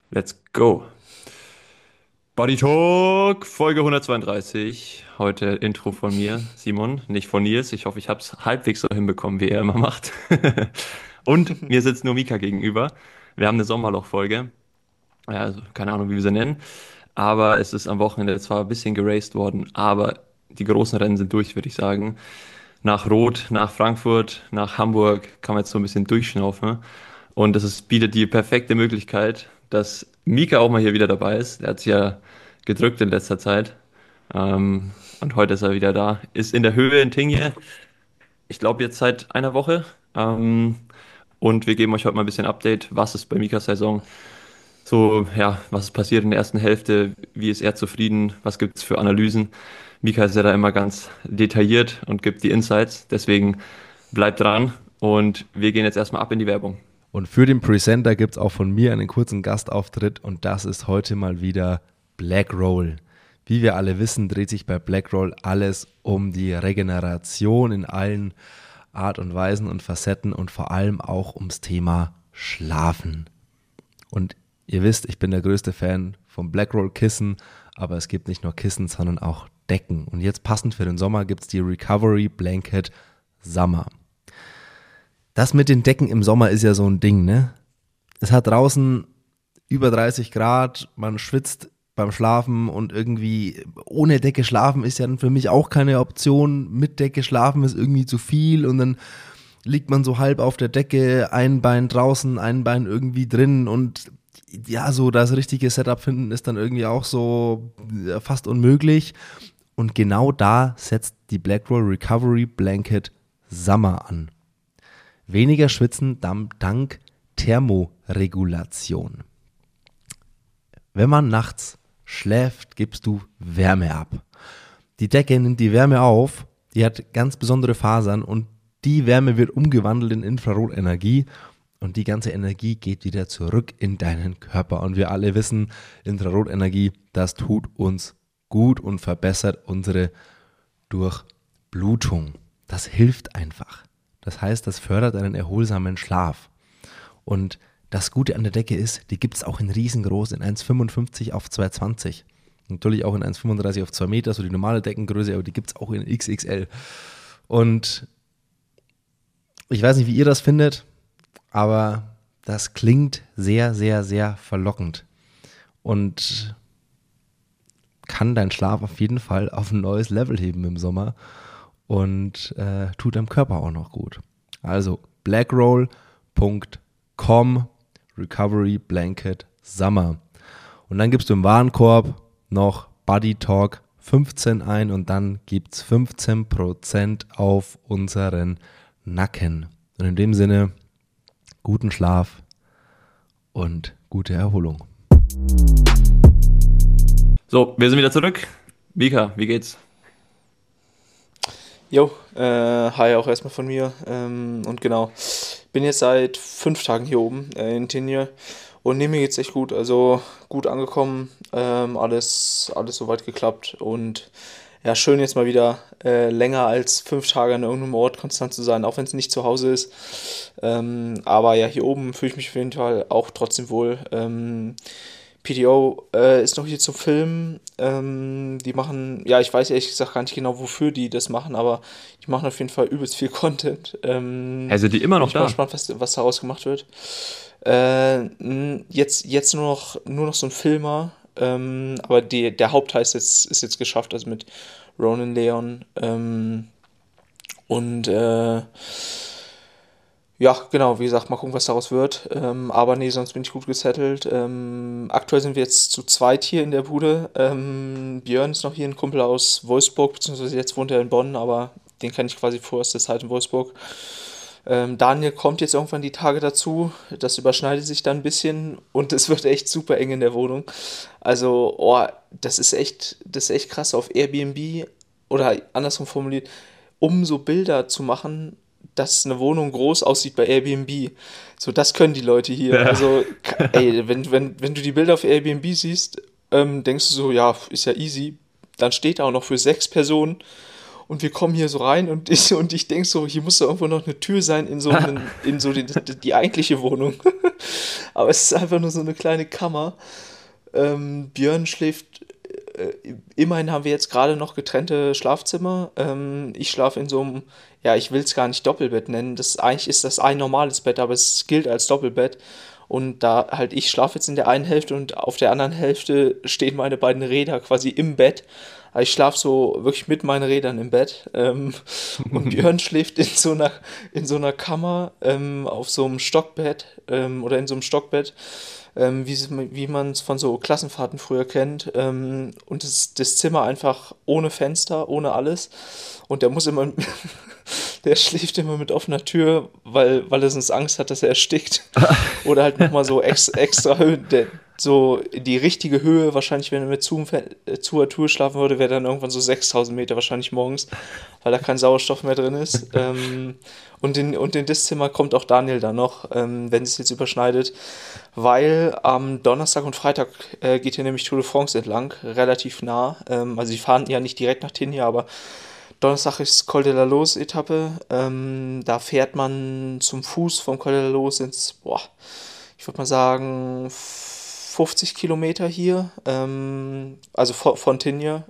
Let's go. Body Talk, Folge 132. Heute Intro von mir, Simon, nicht von Nils. Ich hoffe, ich habe es halbwegs so hinbekommen, wie er immer macht. Und mir sitzt nur Mika gegenüber. Wir haben eine Sommerloch-Folge. Ja, also keine Ahnung, wie wir sie nennen. Aber es ist am Wochenende zwar ein bisschen geraced worden, aber die großen Rennen sind durch, würde ich sagen. Nach Rot, nach Frankfurt, nach Hamburg kann man jetzt so ein bisschen durchschnaufen. Und bietet die perfekte Möglichkeit, dass Mika auch mal hier wieder dabei ist. Er hat sich ja gedrückt in letzter Zeit. Und heute ist er wieder da. Ist in der Höhe in Tingje. Ich glaube jetzt seit einer Woche. Und wir geben euch heute mal ein bisschen Update. Was ist bei Mikas Saison? So, ja, was ist passiert in der ersten Hälfte? Wie ist er zufrieden? Was gibt es für Analysen? Mika ist ja da immer ganz detailliert und gibt die Insights. Deswegen bleibt dran und wir gehen jetzt erstmal ab in die Werbung. Und für den Presenter gibt es auch von mir einen kurzen Gastauftritt und das ist heute mal wieder Blackroll. Wie wir alle wissen, dreht sich bei Blackroll alles um die Regeneration in allen Art und Weisen und Facetten und vor allem auch ums Thema Schlafen. Und ihr wisst, ich bin der größte Fan vom Blackroll-Kissen, aber es gibt nicht nur Kissen, sondern auch Decken. Und jetzt passend für den Sommer gibt es die Recovery Blanket Summer. Das mit den Decken im Sommer ist ja so ein Ding, ne? Es hat draußen über 30 Grad, man schwitzt beim Schlafen und irgendwie ohne Decke schlafen ist ja dann für mich auch keine Option. Mit Decke schlafen ist irgendwie zu viel und dann liegt man so halb auf der Decke, ein Bein draußen, ein Bein irgendwie drin und ja, so das richtige Setup finden ist dann irgendwie auch so fast unmöglich. Und genau da setzt die Blackroll Recovery Blanket Summer an. Weniger schwitzen dank Thermoregulation. Wenn man nachts schläft, gibst du Wärme ab. Die Decke nimmt die Wärme auf, die hat ganz besondere Fasern und die Wärme wird umgewandelt in Infrarotenergie und die ganze Energie geht wieder zurück in deinen Körper. Und wir alle wissen, Infrarotenergie, das tut uns gut und verbessert unsere Durchblutung. Das hilft einfach. Das heißt, das fördert einen erholsamen Schlaf. Und das Gute an der Decke ist, die gibt es auch in riesengroß, in 1,55 auf 2,20. Natürlich auch in 1,35 auf 2 Meter, so die normale Deckengröße, aber die gibt es auch in XXL. Und ich weiß nicht, wie ihr das findet, aber das klingt sehr, sehr, sehr verlockend. Und kann deinen Schlaf auf jeden Fall auf ein neues Level heben im Sommer und tut deinem Körper auch noch gut. Also blackroll.com Recovery Blanket Summer. Und dann gibst du im Warenkorb noch Buddy Talk 15 ein und dann gibt es 15% auf unseren Nacken. Und in dem Sinne, guten Schlaf und gute Erholung. So, wir sind wieder zurück. Mika, wie geht's? Jo, hi auch erstmal von mir. Und genau, bin jetzt seit 5 Tagen hier oben in Tinje und mir geht's echt gut. Also gut angekommen, alles soweit geklappt und ja, schön jetzt mal wieder länger als 5 Tage an irgendeinem Ort konstant zu sein, auch wenn es nicht zu Hause ist. Aber ja, hier oben fühle ich mich auf jeden Fall auch trotzdem wohl. PTO ist noch hier zum Filmen. Die machen, ja, ich weiß ehrlich gesagt gar nicht genau, wofür die das machen, aber die machen auf jeden Fall übelst viel Content. Also die immer Bin noch ich mal da. gespannt, was daraus gemacht wird. Jetzt nur noch so ein Filmer, aber der Hauptteil ist jetzt geschafft, also mit Ronan Leon. Und ja, genau, wie gesagt, mal gucken, was daraus wird. Aber nee, sonst bin ich gut gesettelt. Aktuell sind wir jetzt zu zweit hier in der Bude. Björn ist noch hier, ein Kumpel aus Wolfsburg, beziehungsweise jetzt wohnt er in Bonn, aber den kenne ich quasi vor aus der Zeit in Wolfsburg. Daniel kommt jetzt irgendwann die Tage dazu. Das überschneidet sich dann ein bisschen und es wird echt super eng in der Wohnung. Also, oh, das ist echt krass auf Airbnb oder andersrum formuliert, um so Bilder zu machen, dass eine Wohnung groß aussieht bei Airbnb. So, das können die Leute hier. Ja. Also, ey, wenn du die Bilder auf Airbnb siehst, denkst du so, ja, ist ja easy. Dann steht da auch noch für 6 Personen Und wir kommen hier so rein und ich denke so, hier muss doch irgendwo noch eine Tür sein in so die eigentliche Wohnung. Aber es ist einfach nur so eine kleine Kammer. Björn schläft, immerhin haben wir jetzt gerade noch getrennte Schlafzimmer. Ich schlafe in so einem, ja, ich will es gar nicht Doppelbett nennen. Eigentlich ist das ein normales Bett, aber es gilt als Doppelbett. Und da halt, ich schlafe jetzt in der einen Hälfte und auf der anderen Hälfte stehen meine beiden Räder quasi im Bett. Also ich schlafe so wirklich mit meinen Rädern im Bett. Und Björn schläft in so einer Kammer auf so einem Stockbett oder in so einem Stockbett, wie man es von so Klassenfahrten früher kennt. Und das Zimmer einfach ohne Fenster, ohne alles. Und der muss immer, der schläft immer mit offener Tür, weil er sonst Angst hat, dass er erstickt. Oder halt nochmal so extra Höhe, so die richtige Höhe, wahrscheinlich, wenn er mit zu Tour schlafen würde, wäre dann irgendwann so 6000 Meter wahrscheinlich morgens, weil da kein Sauerstoff mehr drin ist. Und in das Zimmer kommt auch Daniel dann noch, wenn es jetzt überschneidet, weil am Donnerstag und Freitag geht hier nämlich Tour de France entlang, relativ nah. Also sie fahren ja nicht direkt nach Tignes, aber Donnerstag ist Col de la Loze Etappe. Da fährt man zum Fuß vom Col de la Loze ich würde mal sagen, 50 Kilometer hier, also von Tignes.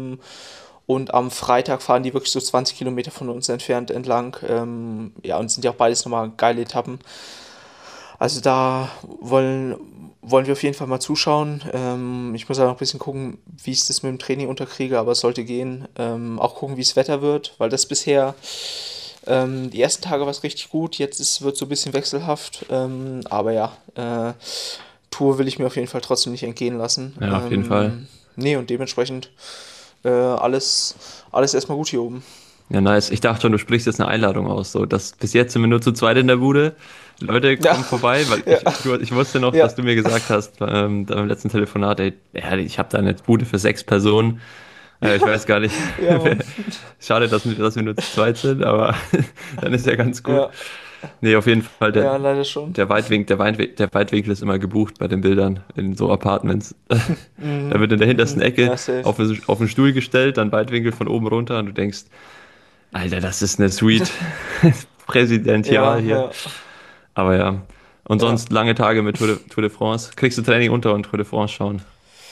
Und am Freitag fahren die wirklich so 20 Kilometer von uns entfernt entlang. Ja, und sind ja auch beides nochmal geile Etappen. Also da wollen wir auf jeden Fall mal zuschauen. Ich muss auch noch ein bisschen gucken, wie ich das mit dem Training unterkriege, aber es sollte gehen. Auch gucken, wie das Wetter wird, weil das bisher, die ersten Tage war es richtig gut, jetzt wird es so ein bisschen wechselhaft. Aber ja, Tour will ich mir auf jeden Fall trotzdem nicht entgehen lassen. Ja, auf jeden Fall. Nee, und dementsprechend alles erstmal gut hier oben. Ja, nice. Ich dachte schon, du sprichst jetzt eine Einladung aus. So, bis jetzt sind wir nur zu zweit in der Bude. Leute, Ja, kommen vorbei, weil ja, ich wusste noch, ja, dass du mir gesagt hast beim letzten Telefonat, ey, ja, ich habe da eine Bude für 6 Personen. Ich weiß gar nicht. ja, Mann. Schade, dass wir nur zu zweit sind, aber dann ist ja ganz gut. Ja, Nee, auf jeden Fall, ja, leider schon. der Weitwinkel ist immer gebucht bei den Bildern in so Apartments. Da wird in der hintersten Ecke Ja, safe. auf den Stuhl gestellt, dann Weitwinkel von oben runter und du denkst, Alter, das ist eine Suite. Präsidential Ja, hier. ja, Aber ja. Und ja. sonst lange Tage mit Tour de France. Kriegst du Training unter und Tour de France schauen?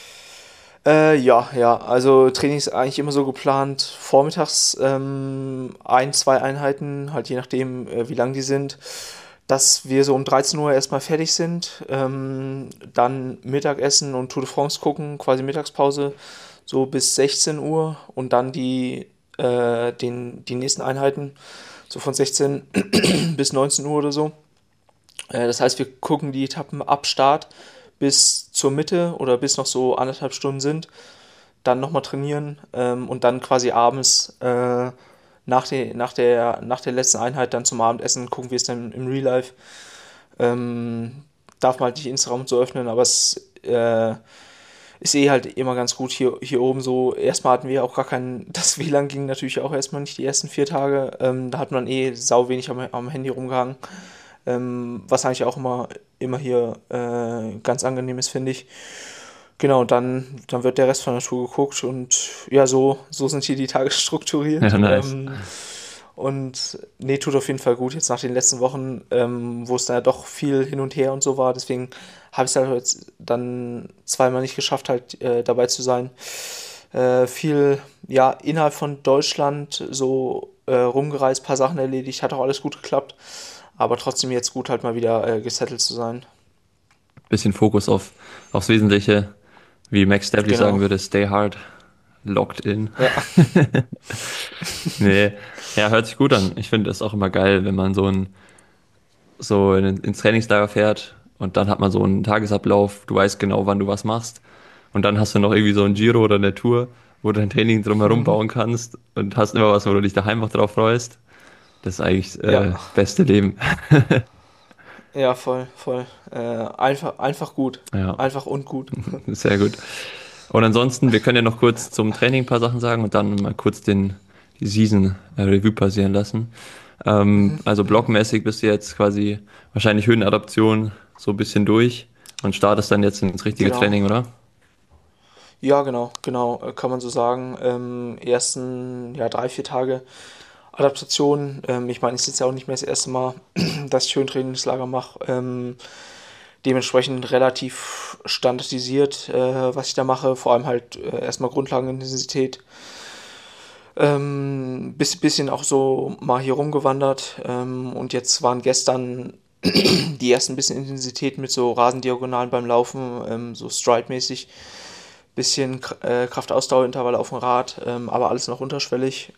Ja. Also Training ist eigentlich immer so geplant. Vormittags zwei Einheiten, halt je nachdem, wie lang die sind, dass wir so um 13 Uhr erstmal fertig sind. Dann Mittagessen und Tour de France gucken, quasi Mittagspause, so bis 16 Uhr und dann die nächsten Einheiten, so von 16 bis 19 Uhr oder so. Das heißt, wir gucken die Etappen ab Start bis zur Mitte oder bis noch so 1,5 Stunden sind, dann nochmal trainieren und dann quasi abends nach der letzten Einheit dann zum Abendessen gucken, wie es dann im Real Life. Darf man halt nicht Instagram und so öffnen, aber es ist halt immer ganz gut hier oben so. Erstmal hatten wir auch gar das WLAN ging natürlich auch erstmal nicht die ersten 4 Tage. Da hat man sau wenig am Handy rumgehangen. Was eigentlich auch immer hier ganz angenehm ist, finde ich. Genau, und dann wird der Rest von der Tour geguckt und ja, so sind hier die Tage strukturiert. Ja, nice. Und nee, tut auf jeden Fall gut jetzt nach den letzten Wochen, wo es dann ja doch viel hin und her und so war. Deswegen habe ich es halt jetzt dann zweimal nicht geschafft, halt dabei zu sein. Viel, ja, innerhalb von Deutschland so rumgereist, paar Sachen erledigt, hat auch alles gut geklappt. Aber trotzdem jetzt gut halt mal wieder gesettelt zu sein. Bisschen Fokus aufs Wesentliche. Wie Max Stapley sagen Genau. würde, stay hard, locked in. Ja, Nee, ja, hört sich gut an. Ich finde es auch immer geil, wenn man ins Trainingslager fährt und dann hat man so einen Tagesablauf, du weißt genau, wann du was machst und dann hast du noch irgendwie so ein Giro oder eine Tour, wo du dein Training drumherum bauen kannst und hast immer was, wo du dich daheim auch drauf freust. Das ist eigentlich ja, das beste Leben. ja, voll, voll. Einfach gut. Ja, Einfach und gut. sehr gut. Und ansonsten, wir können ja noch kurz zum Training ein paar Sachen sagen und dann mal kurz die Season Revue passieren lassen. Also blockmäßig bist du jetzt quasi wahrscheinlich Höhenadaption so ein bisschen durch und startest dann jetzt ins richtige Genau. Training, oder? Ja, genau, kann man so sagen. Ersten, ja, 3, 4 Tage Adaptation. Ich meine, es ist jetzt ja auch nicht mehr das erste Mal, dass ich Höhentrainingslager mache. Dementsprechend relativ standardisiert, was ich da mache. Vor allem halt erstmal Grundlagenintensität. Bisschen auch so mal hier rumgewandert. Und jetzt waren gestern die ersten bisschen Intensitäten mit so Rasendiagonalen beim Laufen, so Stride-mäßig. Bisschen Kraftausdauerintervall auf dem Rad, aber alles noch unterschwellig.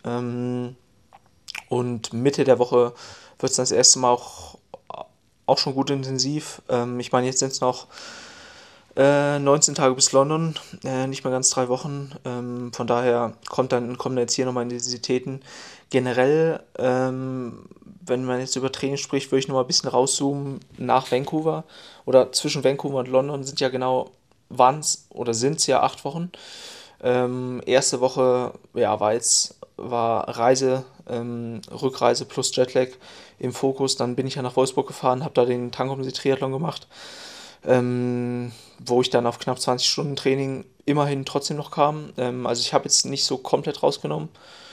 Und Mitte der Woche wird es dann das erste Mal auch schon gut intensiv. Ich meine, jetzt sind es noch 19 Tage bis London, nicht mehr ganz 3 Wochen. Von daher kommen jetzt hier nochmal Intensitäten. Generell, wenn man jetzt über Training spricht, würde ich nochmal ein bisschen rauszoomen nach Vancouver. Oder zwischen Vancouver und London sind ja genau, sind es ja 8 Wochen. Erste Woche, ja, war Reise, Rückreise plus Jetlag im Fokus. Dann bin ich ja nach Wolfsburg gefahren, habe da den Tangom-Triathlon gemacht, wo ich dann auf knapp 20 Stunden Training immerhin trotzdem noch kam. Also ich habe jetzt nicht so komplett rausgenommen.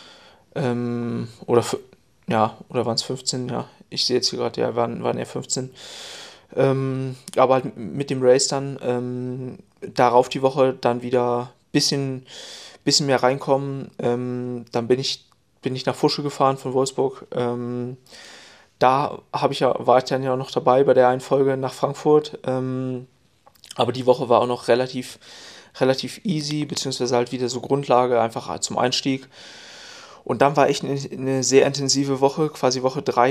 Oder oder waren es 15? Ja, ich sehe jetzt hier gerade, ja, waren eher 15. Aber halt mit dem Race dann darauf die Woche dann wieder bisschen mehr reinkommen. Dann bin ich nach Fuschel gefahren von Wolfsburg. Da war ich dann ja noch dabei bei der einen Folge nach Frankfurt. Aber die Woche war auch noch relativ easy, beziehungsweise halt wieder so Grundlage, einfach zum Einstieg. Und dann war echt eine sehr intensive Woche, quasi Woche 3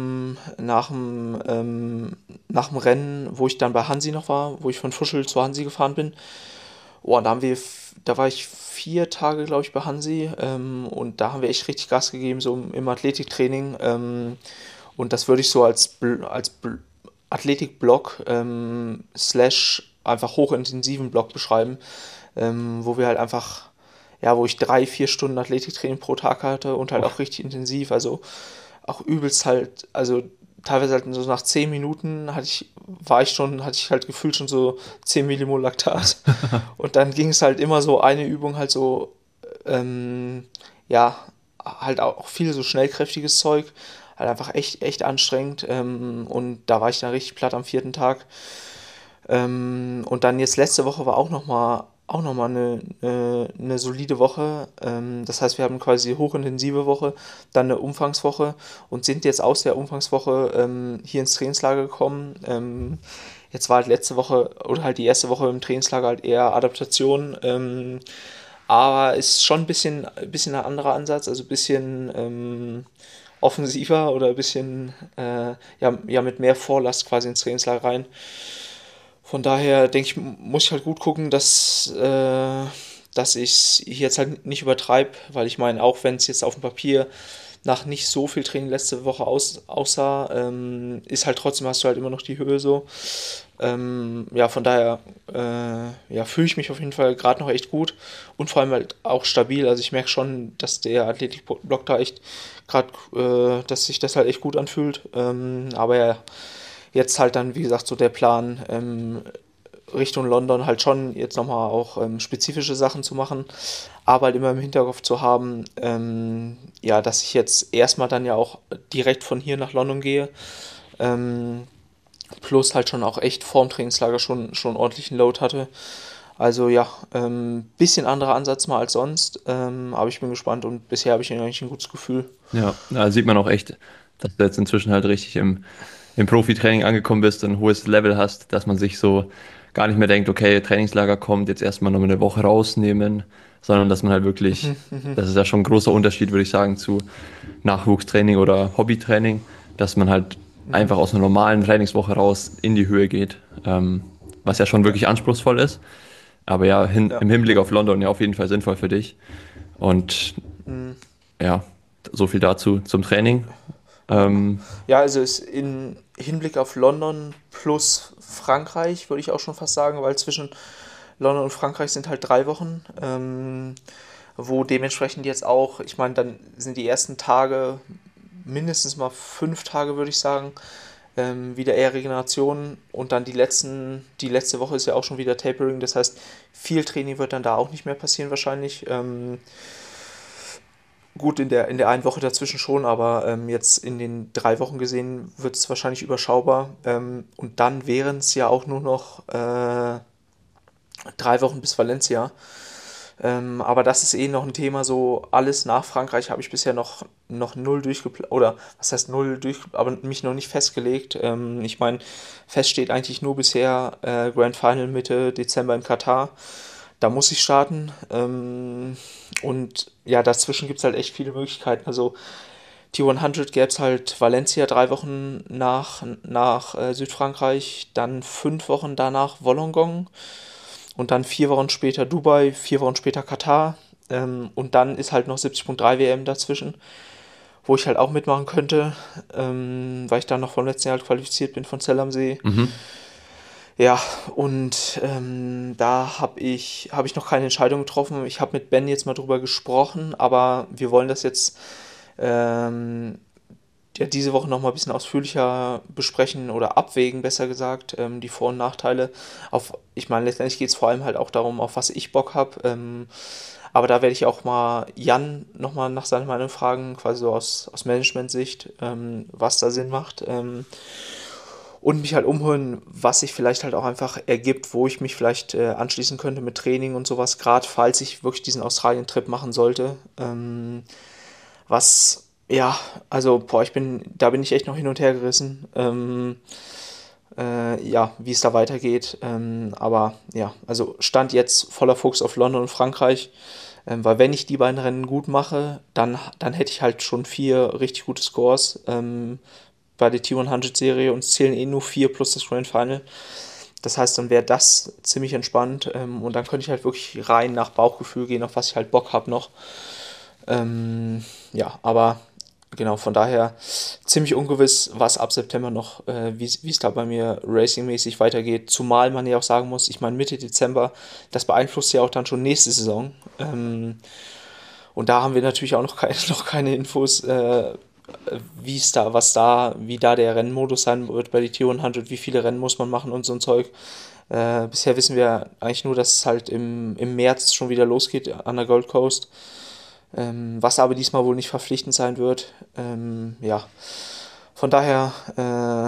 nach dem Rennen, wo ich dann bei Hansi noch war, wo ich von Fuschel zu Hansi gefahren bin. Oh, und da war ich 4 Tage, glaube ich, bei Hansi, und da haben wir echt richtig Gas gegeben, so im Athletiktraining. Und das würde ich so als Athletikblock slash einfach hochintensiven Block beschreiben, wo wir halt einfach, ja, wo ich 3, 4 Stunden Athletiktraining pro Tag hatte und halt auch richtig intensiv, also auch übelst halt, also teilweise halt so nach 10 Minuten hatte ich halt gefühlt schon so 10 Millimol Laktat. Und dann ging es halt immer so eine Übung halt so, ja, halt auch viel so schnellkräftiges Zeug, halt einfach echt anstrengend. Und da war ich dann richtig platt am 4. Tag. Und dann jetzt letzte Woche war auch noch mal eine solide Woche. Das heißt, wir haben quasi eine hochintensive Woche, dann eine Umfangswoche und sind jetzt aus der Umfangswoche hier ins Trainingslager gekommen. Jetzt war halt letzte Woche oder halt die erste Woche im Trainingslager halt eher Adaptation. Aber ist schon ein bisschen ein anderer Ansatz, also ein bisschen offensiver oder ein bisschen ja, mit mehr Vorlast quasi ins Trainingslager rein. Von daher denke ich, muss ich halt gut gucken, dass ich es jetzt halt nicht übertreibe, weil ich meine, auch wenn es jetzt auf dem Papier nach nicht so viel Training letzte Woche aussah, ist halt trotzdem, hast du halt immer noch die Höhe so. Ja, von daher ja, fühle ich mich auf jeden Fall gerade noch echt gut und vor allem halt auch stabil. Also ich merke schon, dass der Athletikblock da echt gerade, dass sich das halt echt gut anfühlt. Aber ja, jetzt halt dann, wie gesagt, so der Plan, Richtung London halt schon jetzt nochmal auch spezifische Sachen zu machen, aber halt immer im Hinterkopf zu haben, ja, dass ich jetzt erstmal dann ja auch direkt von hier nach London gehe, plus halt schon auch echt vorm Trainingslager schon ordentlichen Load hatte. Also ja, bisschen anderer Ansatz mal als sonst, aber ich bin gespannt und bisher habe ich eigentlich ein gutes Gefühl. Ja, da sieht man auch echt, dass du jetzt inzwischen halt richtig im Profitraining angekommen bist und ein hohes Level hast, dass man sich so gar nicht mehr denkt, okay, Trainingslager kommt, jetzt erstmal noch eine Woche rausnehmen, sondern dass man halt wirklich, das ist ja schon ein großer Unterschied, würde ich sagen, zu Nachwuchstraining oder Hobbytraining, dass man halt einfach aus einer normalen Trainingswoche raus in die Höhe geht, was ja schon Ja, wirklich anspruchsvoll ist, aber ja, ja. im Hinblick auf London ja auf jeden Fall sinnvoll für dich. Und ja, so viel dazu zum Training. Ähm, Ja, also ist in Hinblick auf London plus Frankreich, würde ich auch schon fast sagen, weil zwischen London und Frankreich sind halt 3 Wochen, wo dementsprechend jetzt auch, ich meine, dann sind die ersten Tage mindestens mal 5 Tage, würde ich sagen, wieder eher Regeneration und dann die letzte Woche ist ja auch schon wieder Tapering, das heißt, viel Training wird dann da auch nicht mehr passieren wahrscheinlich. Gut, in der einen Woche dazwischen schon, aber jetzt in den 3 Wochen gesehen wird es wahrscheinlich überschaubar. Und dann wären es ja auch nur noch 3 Wochen bis Valencia. Aber das ist noch ein Thema, so alles nach Frankreich habe ich bisher noch null durchgeplant, oder was heißt null durch, aber mich noch nicht festgelegt. Ich meine, fest steht eigentlich nur bisher Grand Final Mitte Dezember in Katar. Da muss ich starten. Und ja, dazwischen gibt es halt echt viele Möglichkeiten. Also T100 gäbe es halt Valencia 3 Wochen nach Südfrankreich, dann 5 Wochen danach Wollongong und dann 4 Wochen später Dubai, 4 Wochen später Katar. Und dann ist halt noch 70.3 WM dazwischen, wo ich halt auch mitmachen könnte, weil ich dann noch vom letzten Jahr halt qualifiziert bin von Zell am See. Mhm. Ja, und da hab ich noch keine Entscheidung getroffen. Ich habe mit Ben jetzt mal drüber gesprochen, aber wir wollen das jetzt ja, diese Woche noch mal ein bisschen ausführlicher besprechen oder abwägen, besser gesagt, die Vor- und Nachteile. Ich meine, letztendlich geht es vor allem halt auch darum, auf was ich Bock habe. Aber da werde ich auch mal Jan nochmal nach seiner Meinung fragen, quasi so aus Management-Sicht, was da Sinn macht. Und mich halt umholen, was sich vielleicht halt auch einfach ergibt, wo ich mich vielleicht anschließen könnte mit Training und sowas, gerade falls ich wirklich diesen Australien-Trip machen sollte. Ja, also, da bin ich echt noch hin und her gerissen. Ja, wie es da weitergeht. Aber ja, also Stand jetzt voller Fokus auf London und Frankreich. Weil wenn ich die beiden Rennen gut mache, dann hätte ich halt schon 4 richtig gute Scores bei der T100-Serie und es zählen nur 4 plus das Grand Final. Das heißt, dann wäre das ziemlich entspannt und dann könnte ich halt wirklich rein nach Bauchgefühl gehen, auf was ich halt Bock habe noch. Ja, aber genau, von daher ziemlich ungewiss, was ab September noch, wie es da bei mir racingmäßig weitergeht. Zumal man ja auch sagen muss, ich meine Mitte Dezember, das beeinflusst ja auch dann schon nächste Saison. Und da haben wir natürlich auch noch keine Infos, wie da der Rennmodus sein wird bei die T100, wie viele Rennen muss man machen und so ein Zeug. Bisher wissen wir eigentlich nur, dass es halt im März schon wieder losgeht an der Gold Coast. Was aber diesmal wohl nicht verpflichtend sein wird. Ja, von daher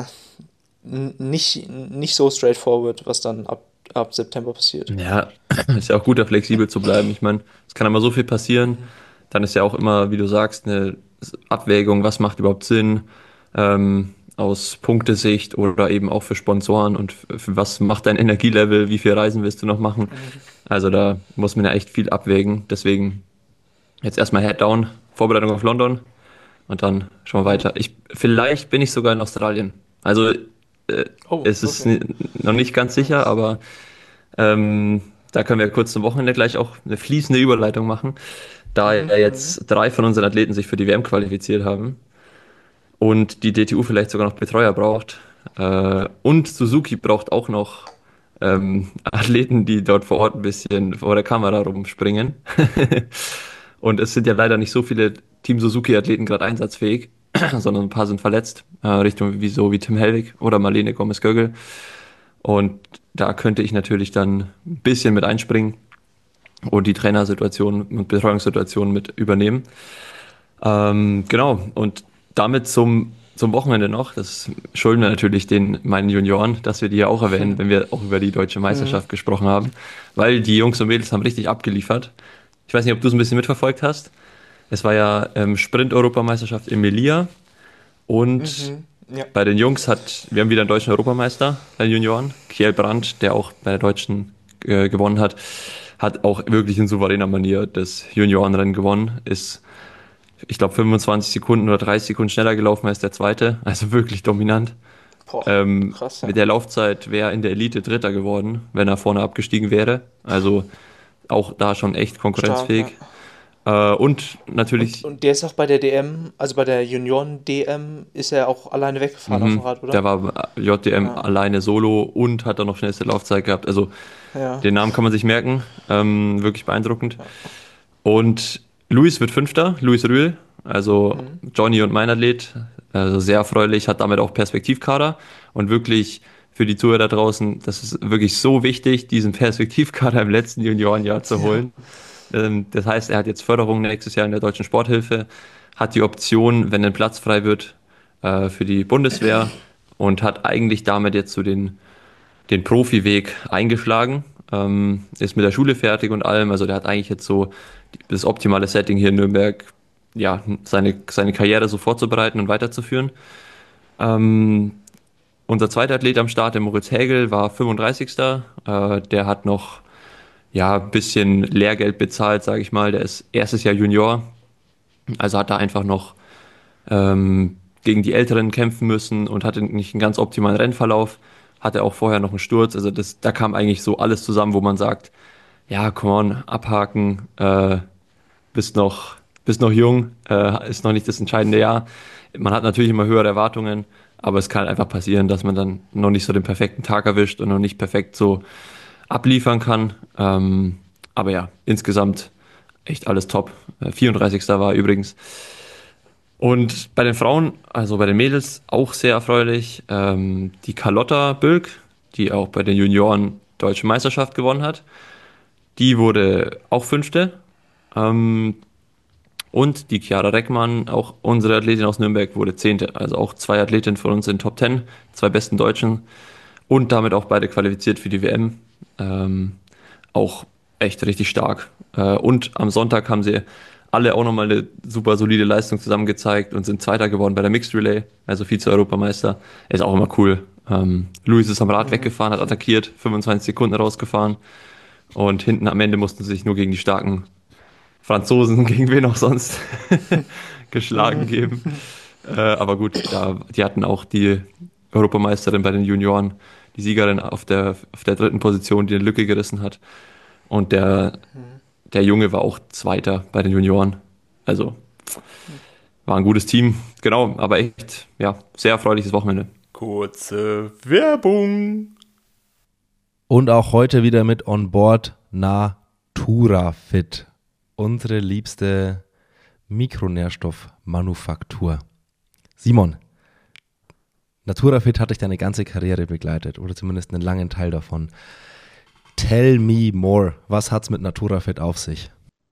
nicht so straightforward, was dann ab September passiert. Ja, ist ja auch gut, da flexibel zu bleiben. Ich meine, es kann immer so viel passieren. Dann ist ja auch immer, wie du sagst, eine Abwägung, was macht überhaupt Sinn, aus Punktesicht oder eben auch für Sponsoren und für was macht dein Energielevel, wie viel Reisen willst du noch machen. Also da muss man ja echt viel abwägen. Deswegen jetzt erstmal Head down, Vorbereitung auf London und dann schauen wir weiter. Vielleicht bin ich sogar in Australien. Also Oh, es ist okay. noch nicht ganz sicher, aber da können wir kurz zum Wochenende gleich auch eine fließende Überleitung machen, da ja jetzt 3 von unseren Athleten sich für die WM qualifiziert haben und die DTU vielleicht sogar noch Betreuer braucht. Und Suzuki braucht auch noch Athleten, die dort vor Ort ein bisschen vor der Kamera rumspringen. Und es sind ja leider nicht so viele Team Suzuki-Athleten gerade einsatzfähig, sondern ein paar sind verletzt, Richtung wie Tim Hellwig oder Marlene Gomez-Göggel. Und da könnte ich natürlich dann ein bisschen mit einspringen und die Trainersituation und Betreuungssituation mit übernehmen. Genau, und damit zum Wochenende noch, das schulden wir natürlich meinen Junioren, dass wir die ja auch erwähnen, wenn wir auch über die deutsche Meisterschaft gesprochen haben, weil die Jungs und Mädels haben richtig abgeliefert. Ich weiß nicht, ob du es ein bisschen mitverfolgt hast. Es war ja Sprint-Europameisterschaft in Melilla und Ja. bei den Jungs wir haben wieder einen deutschen Europameister bei den Junioren, Kjell Brandt, der auch bei der Deutschen gewonnen hat auch wirklich in souveräner Manier das Juniorenrennen gewonnen, ist, ich glaube, 25 Sekunden oder 30 Sekunden schneller gelaufen als der Zweite, also wirklich dominant. Boah, krass, ja. Mit der Laufzeit wäre in der Elite Dritter geworden, wenn er vorne abgestiegen wäre, also auch da schon echt Stark, konkurrenzfähig. ja. Und Und, natürlich, und der ist auch bei der DM, also bei der Junioren-DM, ist er auch alleine weggefahren auf dem Rad, der oder? war JDM Ja, alleine solo und hat dann noch schnellste Laufzeit gehabt. Also ja, den Namen kann man sich merken. Wirklich beeindruckend. ja. Und Luis wird Fünfter, Luis Rühl, also Johnny und mein Athlet, Also sehr erfreulich, hat damit auch Perspektivkader und wirklich für die Zuhörer da draußen, das ist wirklich so wichtig, diesen Perspektivkader im letzten Juniorenjahr zu Ja. holen. Das heißt, er hat jetzt Förderung nächstes Jahr in der Deutschen Sporthilfe, hat die Option, wenn ein Platz frei wird, für die Bundeswehr und hat eigentlich damit jetzt so den Profiweg eingeschlagen. Ist mit der Schule fertig und allem. Also der hat eigentlich jetzt so das optimale Setting hier in Nürnberg, ja, seine Karriere so vorzubereiten und weiterzuführen. Ähm, Unser zweiter Athlet am Start, der Moritz Hägel, war 35. Der hat noch ja, ein bisschen Lehrgeld bezahlt, sage ich mal. Der ist erstes Jahr Junior, also hat da einfach noch gegen die Älteren kämpfen müssen und hatte nicht einen ganz optimalen Rennverlauf. Hatte auch vorher noch einen Sturz. Also da kam eigentlich so alles zusammen, wo man sagt, ja, come on, abhaken, bist noch, bist noch jung, ist noch nicht das entscheidende Jahr. Man hat natürlich immer höhere Erwartungen, aber es kann einfach passieren, dass man dann noch nicht so den perfekten Tag erwischt und noch nicht perfekt so abliefern kann. Aber ja, insgesamt echt alles top. 34. war übrigens. Und bei den Frauen, also bei den Mädels, auch sehr erfreulich. Die Carlotta Bülk, die auch bei den Junioren Deutsche Meisterschaft gewonnen hat, die wurde auch Fünfte. Ähm, und die Chiara Reckmann, auch unsere Athletin aus Nürnberg, wurde Zehnte. Also auch zwei Athletinnen von uns in Top 10, zwei besten Deutschen. Und damit auch beide qualifiziert für die WM. Auch echt richtig stark. Und am Sonntag haben sie alle auch nochmal eine super solide Leistung zusammen gezeigt und sind Zweiter geworden bei der Mixed Relay, also Vize-Europameister. Ist auch immer cool. Luis ist am Rad Mhm. weggefahren, hat attackiert, 25 Sekunden rausgefahren und hinten am Ende mussten sie sich nur gegen die starken Franzosen, gegen wen auch sonst, geschlagen geben. Mhm. Aber gut, die hatten auch die Europameisterin bei den Junioren, die Siegerin auf der dritten Position, die eine Lücke gerissen hat. Und der Junge war auch Zweiter bei den Junioren. Also war ein gutes Team. Genau, aber echt, ja, sehr erfreuliches Wochenende. Kurze Werbung. Und auch heute wieder mit on board Naturafit, unsere liebste Mikronährstoffmanufaktur. Simon, Naturafit hat dich deine ganze Karriere begleitet oder zumindest einen langen Teil davon. Tell me more. Was hat's mit Naturafit auf sich?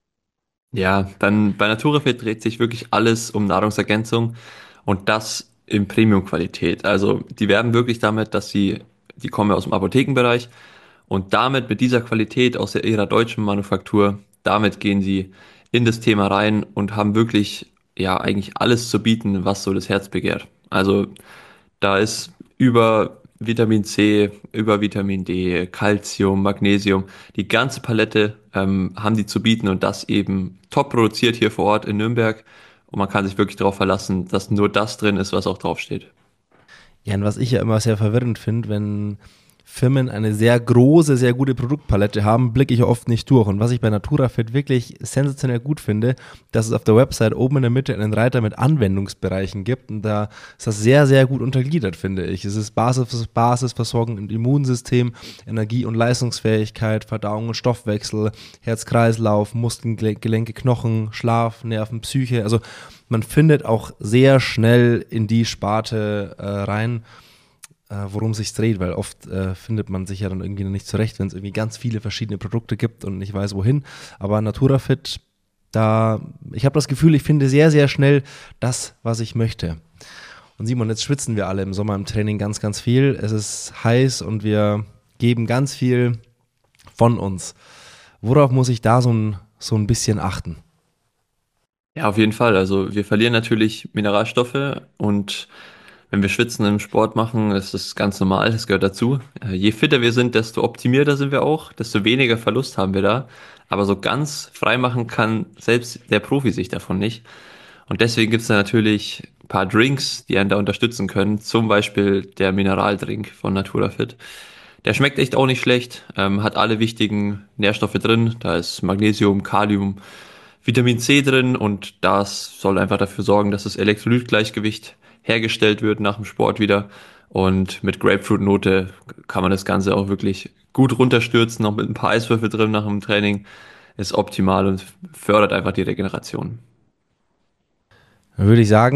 Ja, dann bei Naturafit dreht sich wirklich alles um Nahrungsergänzung und das in Premium-Qualität. Also die werben wirklich damit, die kommen ja aus dem Apothekenbereich und damit mit dieser Qualität aus ihrer deutschen Manufaktur, damit gehen sie in das Thema rein und haben wirklich ja eigentlich alles zu bieten, was so das Herz begehrt. Also da ist über Vitamin C, über Vitamin D, Calcium, Magnesium, die ganze Palette haben die zu bieten und das eben top produziert hier vor Ort in Nürnberg. Und man kann sich wirklich darauf verlassen, dass nur das drin ist, was auch draufsteht. Ja, und was ich ja immer sehr verwirrend finde, wenn Firmen eine sehr große, sehr gute Produktpalette haben, blicke ich oft nicht durch. Und was ich bei Naturafit wirklich sensationell gut finde, dass es auf der Website oben in der Mitte einen Reiter mit Anwendungsbereichen gibt. Und da ist das sehr, sehr gut untergliedert, finde ich. Es ist Basisversorgung im Immunsystem, Energie- und Leistungsfähigkeit, Verdauung und Stoffwechsel, Herz-Kreislauf, Muskeln, Gelenke, Knochen, Schlaf, Nerven, Psyche. Also man findet auch sehr schnell in die Sparte rein, worum es sich dreht, weil oft findet man sich ja dann irgendwie noch nicht zurecht, wenn es irgendwie ganz viele verschiedene Produkte gibt und nicht weiß wohin. Aber Naturafit, ich habe das Gefühl, ich finde sehr, sehr schnell das, was ich möchte. Und Simon, jetzt schwitzen wir alle im Sommer im Training ganz, ganz viel. Es ist heiß und wir geben ganz viel von uns. Worauf muss ich da so ein bisschen achten? Ja, auf jeden Fall. Also wir verlieren natürlich Mineralstoffe und wenn wir Schwitzen im Sport machen, ist das ganz normal, das gehört dazu. Je fitter wir sind, desto optimierter sind wir auch, desto weniger Verlust haben wir da. Aber so ganz frei machen kann selbst der Profi sich davon nicht. Und deswegen gibt es da natürlich ein paar Drinks, die einen da unterstützen können. Zum Beispiel der Mineraldrink von Naturafit. Der schmeckt echt auch nicht schlecht, hat alle wichtigen Nährstoffe drin. Da ist Magnesium, Kalium, Vitamin C drin und das soll einfach dafür sorgen, dass das Elektrolytgleichgewicht hergestellt wird nach dem Sport wieder. Und mit Grapefruit-Note kann man das Ganze auch wirklich gut runterstürzen, noch mit ein paar Eiswürfel drin nach dem Training. Ist optimal und fördert einfach die Regeneration. Dann würde ich sagen,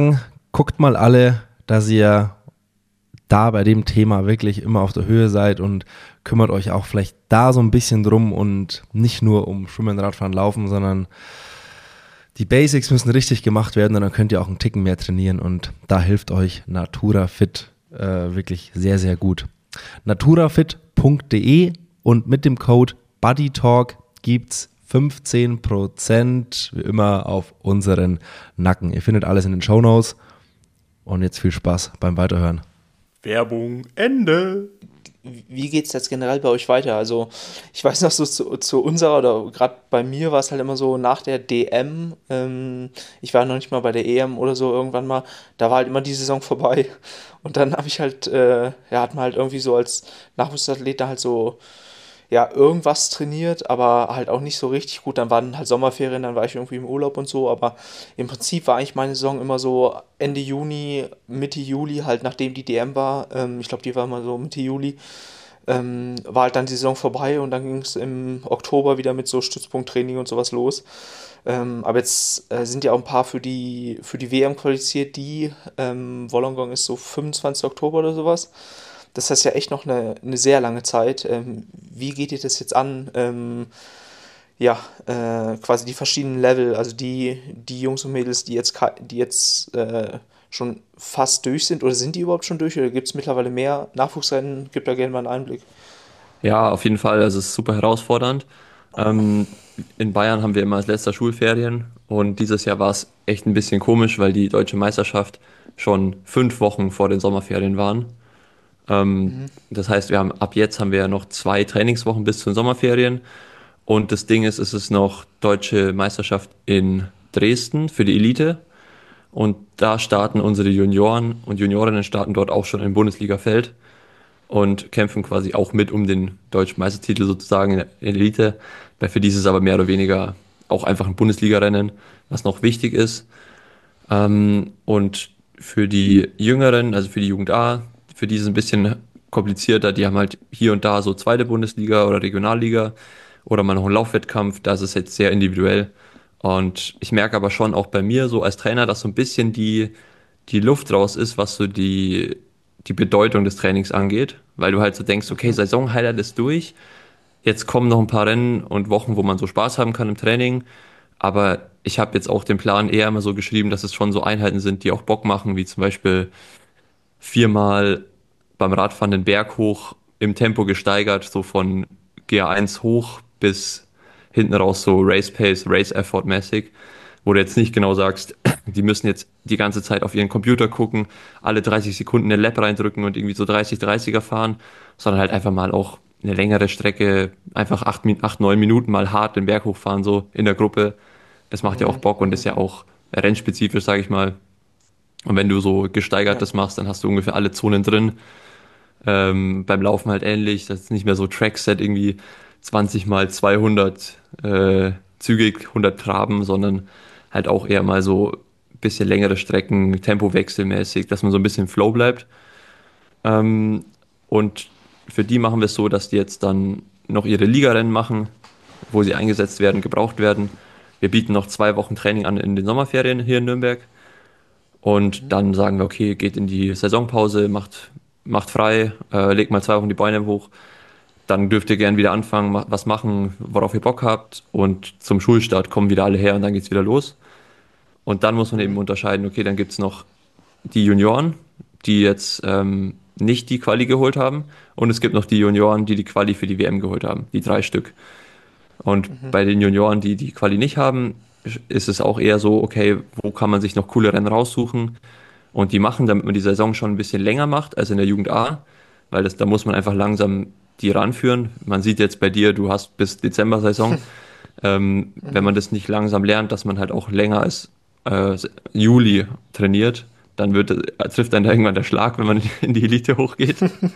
guckt mal alle, dass ihr da bei dem Thema wirklich immer auf der Höhe seid und kümmert euch auch vielleicht da so ein bisschen drum und nicht nur um Schwimmen, Radfahren, Laufen, sondern die Basics müssen richtig gemacht werden und dann könnt ihr auch einen Ticken mehr trainieren und da hilft euch Natura Fit wirklich sehr, sehr gut. naturafit.de und mit dem Code BuddyTalk gibt's 15% wie immer auf unseren Nacken. Ihr findet alles in den Shownotes und jetzt viel Spaß beim Weiterhören. Werbung, Ende. Wie geht es jetzt generell bei euch weiter? Also ich weiß noch so zu unserer, oder gerade bei mir war es halt immer so nach der DM, ich war noch nicht mal bei der EM oder so irgendwann mal, da war halt immer die Saison vorbei und dann habe ich halt, hat man halt irgendwie so als Nachwuchsathlet da halt so, ja, irgendwas trainiert, aber halt auch nicht so richtig gut. Dann waren halt Sommerferien, dann war ich irgendwie im Urlaub und so, aber im Prinzip war eigentlich meine Saison immer so Ende Juni, Mitte Juli, halt nachdem die DM war. Ich glaube, die war immer so Mitte Juli. War halt dann die Saison vorbei und dann ging es im Oktober wieder mit so Stützpunkttraining und sowas los. Aber jetzt sind ja auch ein paar für die WM qualifiziert, die Wollongong ist so 25. Oktober oder sowas. Das heißt ja echt noch eine sehr lange Zeit. Wie geht ihr das jetzt an? Quasi die verschiedenen Level, also die Jungs und Mädels, die jetzt schon fast durch sind, oder sind die überhaupt schon durch, oder gibt es mittlerweile mehr Nachwuchsrennen? Gib da gerne mal einen Einblick. Ja, auf jeden Fall. Also es ist super herausfordernd. Ähm, in Bayern haben wir immer als letzter Schulferien und dieses Jahr war es echt ein bisschen komisch, weil die deutsche Meisterschaft schon 5 Wochen vor den Sommerferien waren. Das heißt, ab jetzt haben wir ja noch 2 Trainingswochen bis zu den Sommerferien. Und das Ding ist, es ist noch deutsche Meisterschaft in Dresden für die Elite. Und da starten unsere Junioren und Juniorinnen starten dort auch schon im Bundesliga-Feld und kämpfen quasi auch mit um den deutschen Meistertitel sozusagen in der Elite. Weil für die ist es aber mehr oder weniger auch einfach ein Bundesliga-Rennen, was noch wichtig ist. Und für die Jüngeren, also für die Jugend A, für die ist es ein bisschen komplizierter. Die haben halt hier und da so zweite Bundesliga oder Regionalliga oder mal noch einen Laufwettkampf. Da ist es jetzt sehr individuell. Und ich merke aber schon auch bei mir so als Trainer, dass so ein bisschen die Luft raus ist, was so die Bedeutung des Trainings angeht. Weil du halt so denkst, okay, Saisonhighlight ist durch. Jetzt kommen noch ein paar Rennen und Wochen, wo man so Spaß haben kann im Training. Aber ich habe jetzt auch den Plan eher immer so geschrieben, dass es schon so Einheiten sind, die auch Bock machen, wie zum Beispiel 4-mal beim Radfahren den Berg hoch im Tempo gesteigert, so von GA1 hoch bis hinten raus so Race Pace, Race Effort mäßig, wo du jetzt nicht genau sagst, die müssen jetzt die ganze Zeit auf ihren Computer gucken, alle 30 Sekunden eine Lap reindrücken und irgendwie so 30-30er fahren, sondern halt einfach mal auch eine längere Strecke, einfach 8, 9 Minuten mal hart den Berg hochfahren, so in der Gruppe. Das macht ja auch Bock und ist ja auch rennspezifisch, sage ich mal. Und wenn du so Ja. gesteigertes machst, dann hast du ungefähr alle Zonen drin. Beim Laufen halt ähnlich. Das ist nicht mehr so Trackset irgendwie 20 mal 200 zügig, 100 Traben, sondern halt auch eher mal so ein bisschen längere Strecken, tempowechselmäßig, dass man so ein bisschen im Flow bleibt. Und für die machen wir es so, dass die jetzt dann noch ihre Ligarennen machen, wo sie eingesetzt werden, gebraucht werden. Wir bieten noch 2 Wochen Training an in den Sommerferien hier in Nürnberg. Und dann sagen wir, okay, geht in die Saisonpause, macht frei, legt mal 2 Wochen die Beine hoch. Dann dürft ihr gern wieder anfangen, was machen, worauf ihr Bock habt. Und zum Schulstart kommen wieder alle her und dann geht's wieder los. Und dann muss man eben unterscheiden, okay, dann gibt's noch die Junioren, die jetzt nicht die Quali geholt haben. Und es gibt noch die Junioren, die die Quali für die WM geholt haben, die 3 Stück. Und bei den Junioren, die die Quali nicht haben, ist es auch eher so, okay, wo kann man sich noch coole Rennen raussuchen? Und die machen, damit man die Saison schon ein bisschen länger macht als in der Jugend A, weil da muss man einfach langsam die ranführen. Man sieht jetzt bei dir, du hast bis Dezember Saison. Wenn man das nicht langsam lernt, dass man halt auch länger als Juli trainiert, dann trifft dann da irgendwann der Schlag, wenn man in die Elite hochgeht.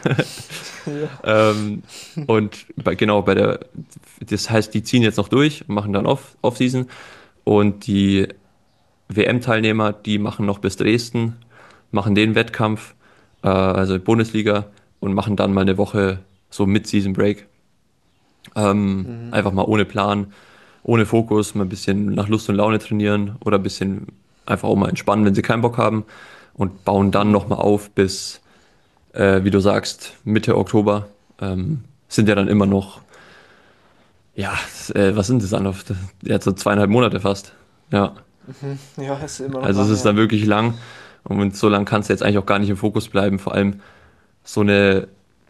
Und das heißt, die ziehen jetzt noch durch, machen dann Off-Season und die WM-Teilnehmer, die machen noch bis Dresden, machen den Wettkampf, also Bundesliga und machen dann mal eine Woche so Mid-Season-Break. Einfach mal ohne Plan, ohne Fokus, mal ein bisschen nach Lust und Laune trainieren oder ein bisschen einfach auch mal entspannen, wenn sie keinen Bock haben. und bauen dann nochmal auf bis, wie du sagst, Mitte Oktober. Sind ja dann immer noch, ja, was sind das dann noch? Ja, so 2,5 Monate fast. Ja, Ja, ist immer noch also es lang, ist ja. dann wirklich lang und so lang kannst du jetzt eigentlich auch gar nicht im Fokus bleiben. Vor allem so eine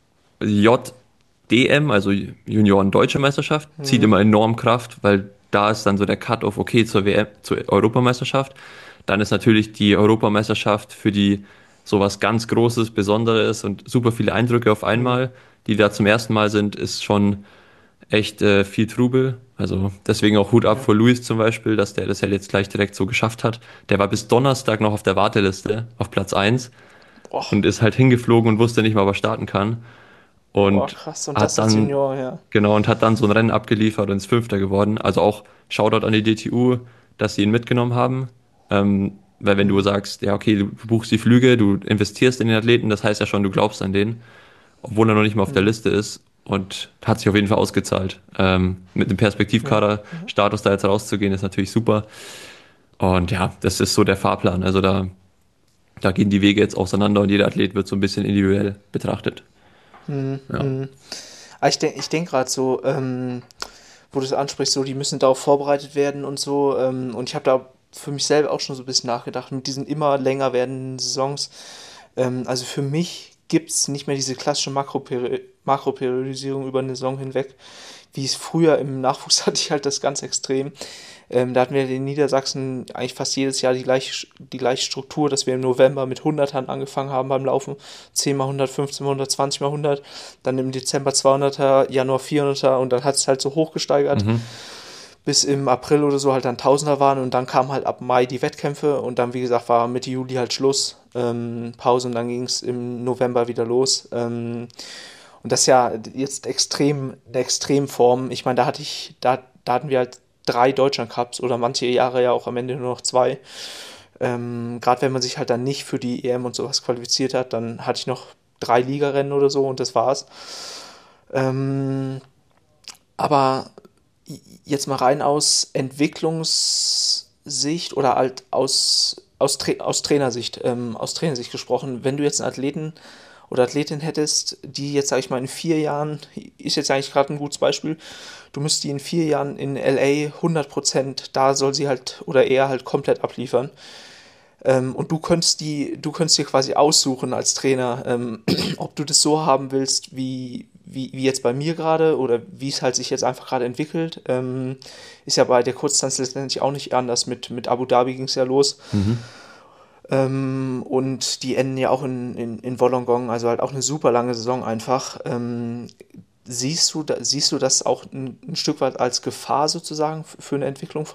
JDM, also Junioren Deutsche Meisterschaft, zieht immer enorm Kraft, weil da ist dann so der Cut-off, okay, zur WM, zur Europameisterschaft. Dann ist natürlich die Europameisterschaft für die sowas ganz Großes, Besonderes und super viele Eindrücke auf einmal, die da zum ersten Mal sind, ist schon echt viel Trubel. Also deswegen auch Hut ab Ja. vor Luis zum Beispiel, dass der das ja jetzt gleich direkt so geschafft hat. Der war bis Donnerstag noch auf der Warteliste, auf Platz 1 Boah, und ist halt hingeflogen und wusste nicht mal, ob er starten kann. boah, Und krass. Und hat das als dann, Junior, ja. genau, und hat dann so ein Rennen abgeliefert und ist Fünfter geworden. Also auch Shoutout an die DTU, dass sie ihn mitgenommen haben. Weil wenn du sagst, ja, okay, du buchst die Flüge, du investierst in den Athleten, das heißt ja schon, du glaubst an den, obwohl er noch nicht mal auf der Liste ist. Und hat sich auf jeden Fall ausgezahlt. Mit dem Ja. Perspektivkader-Status da jetzt rauszugehen, ist natürlich super. Und ja, das ist so der Fahrplan. Also da gehen die Wege jetzt auseinander und jeder Athlet wird so ein bisschen individuell betrachtet. Ja. Aber ich denk gerade so, wo du es ansprichst, so, die müssen darauf vorbereitet werden und so. Und ich habe da für mich selber auch schon so ein bisschen nachgedacht, mit diesen immer länger werdenden Saisons. Also für mich gibt es nicht mehr diese klassische Makroperiodisierung über eine Saison hinweg, wie es früher im Nachwuchs hatte ich halt das ganz extrem. Da hatten wir in Niedersachsen eigentlich fast jedes Jahr die gleiche Struktur, dass wir im November mit 100ern angefangen haben beim Laufen. 10 mal 100, 15 mal 100, 20 mal 100. Dann im Dezember 200er, Januar 400er und dann hat es halt so hochgesteigert, bis im April oder so halt dann Tausender waren und dann kam halt ab Mai die Wettkämpfe und dann, wie gesagt, war Mitte Juli halt Schluss, Pause und dann ging es im November wieder los. Und das ist ja jetzt eine Extremform. Ich meine, da hatten wir halt 3 Deutschland-Cups oder manche Jahre ja auch am Ende nur noch 2. Gerade wenn man sich halt dann nicht für die EM und sowas qualifiziert hat, dann hatte ich noch 3 Ligarennen oder so und das war's. Ähm, aber jetzt mal rein aus Entwicklungssicht oder halt aus Trainersicht gesprochen, wenn du jetzt einen Athleten oder Athletin hättest, die jetzt, sag ich mal, in 4 Jahren, ist jetzt eigentlich gerade ein gutes Beispiel, du müsstest die in 4 Jahren in LA 100%, da soll sie halt oder er halt komplett abliefern. Und du könntest dir quasi aussuchen als Trainer, ob du das so haben willst, wie jetzt bei mir gerade oder wie es halt sich jetzt einfach gerade entwickelt. Ist ja bei der Kurzdistanz letztendlich auch nicht anders. Mit Abu Dhabi ging es ja los. Und die enden ja auch in Wollongong, also halt auch eine super lange Saison einfach. Siehst du das auch ein Stück weit als Gefahr sozusagen für eine Entwicklung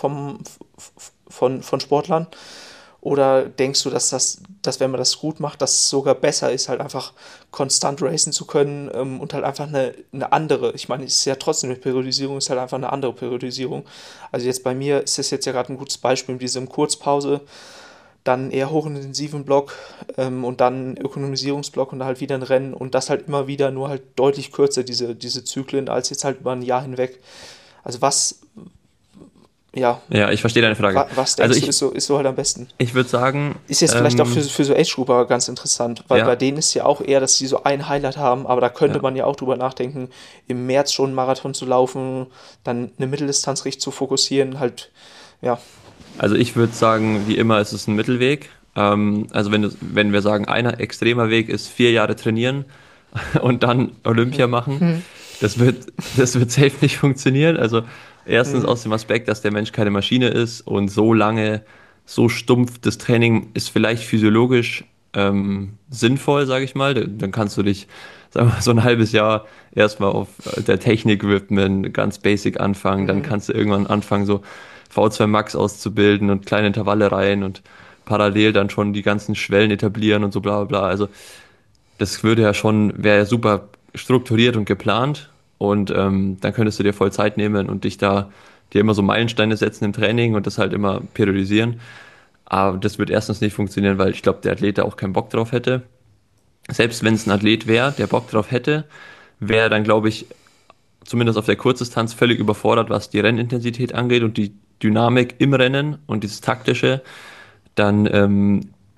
von Sportlern? Oder denkst du, dass wenn man das gut macht, dass es sogar besser ist, halt einfach konstant racen zu können und halt einfach eine andere, ich meine, es ist ja trotzdem eine Periodisierung, ist halt einfach eine andere Periodisierung. Also jetzt bei mir ist das jetzt ja gerade ein gutes Beispiel mit diesem Kurzpause, dann eher hochintensiven Block und dann Ökonomisierungsblock und halt wieder ein Rennen und das halt immer wieder, nur halt deutlich kürzer, diese Zyklen, als jetzt halt über ein Jahr hinweg. Also ja, Ja, ich verstehe deine Frage. was Also denkst du, ist so halt am besten? ich würde sagen, Ist jetzt vielleicht auch für so Age-Grouper ganz interessant, weil bei ja, denen ist ja auch eher, dass sie so ein Highlight haben, aber da könnte ja. man ja auch drüber nachdenken, im März schon einen Marathon zu laufen, dann eine Mitteldistanz richtig zu fokussieren, halt, ja. Also ich würde sagen, wie immer ist es ein Mittelweg. Also wenn wir sagen, einer extremer Weg ist 4 Jahre trainieren und dann Olympia machen, das wird safe nicht funktionieren. Also erstens aus dem Aspekt, dass der Mensch keine Maschine ist und so lange, so stumpf das Training ist vielleicht physiologisch sinnvoll, sage ich mal. Dann kannst du dich, sagen wir mal, so ein halbes Jahr erstmal auf der Technik widmen, ganz basic anfangen. Dann kannst du irgendwann anfangen, so V2 Max auszubilden und kleine Intervalle rein und parallel dann schon die ganzen Schwellen etablieren und so bla bla bla. Also das wäre ja super strukturiert und geplant und dann könntest du dir voll Zeit nehmen und dir immer so Meilensteine setzen im Training und das halt immer periodisieren. Aber das wird erstens nicht funktionieren, weil ich glaube, der Athlet da auch keinen Bock drauf hätte. Selbst wenn es ein Athlet wäre, der Bock drauf hätte, wäre dann, glaube ich, zumindest auf der Kurzdistanz völlig überfordert, was die Rennintensität angeht und die Dynamik im Rennen und dieses taktische, dann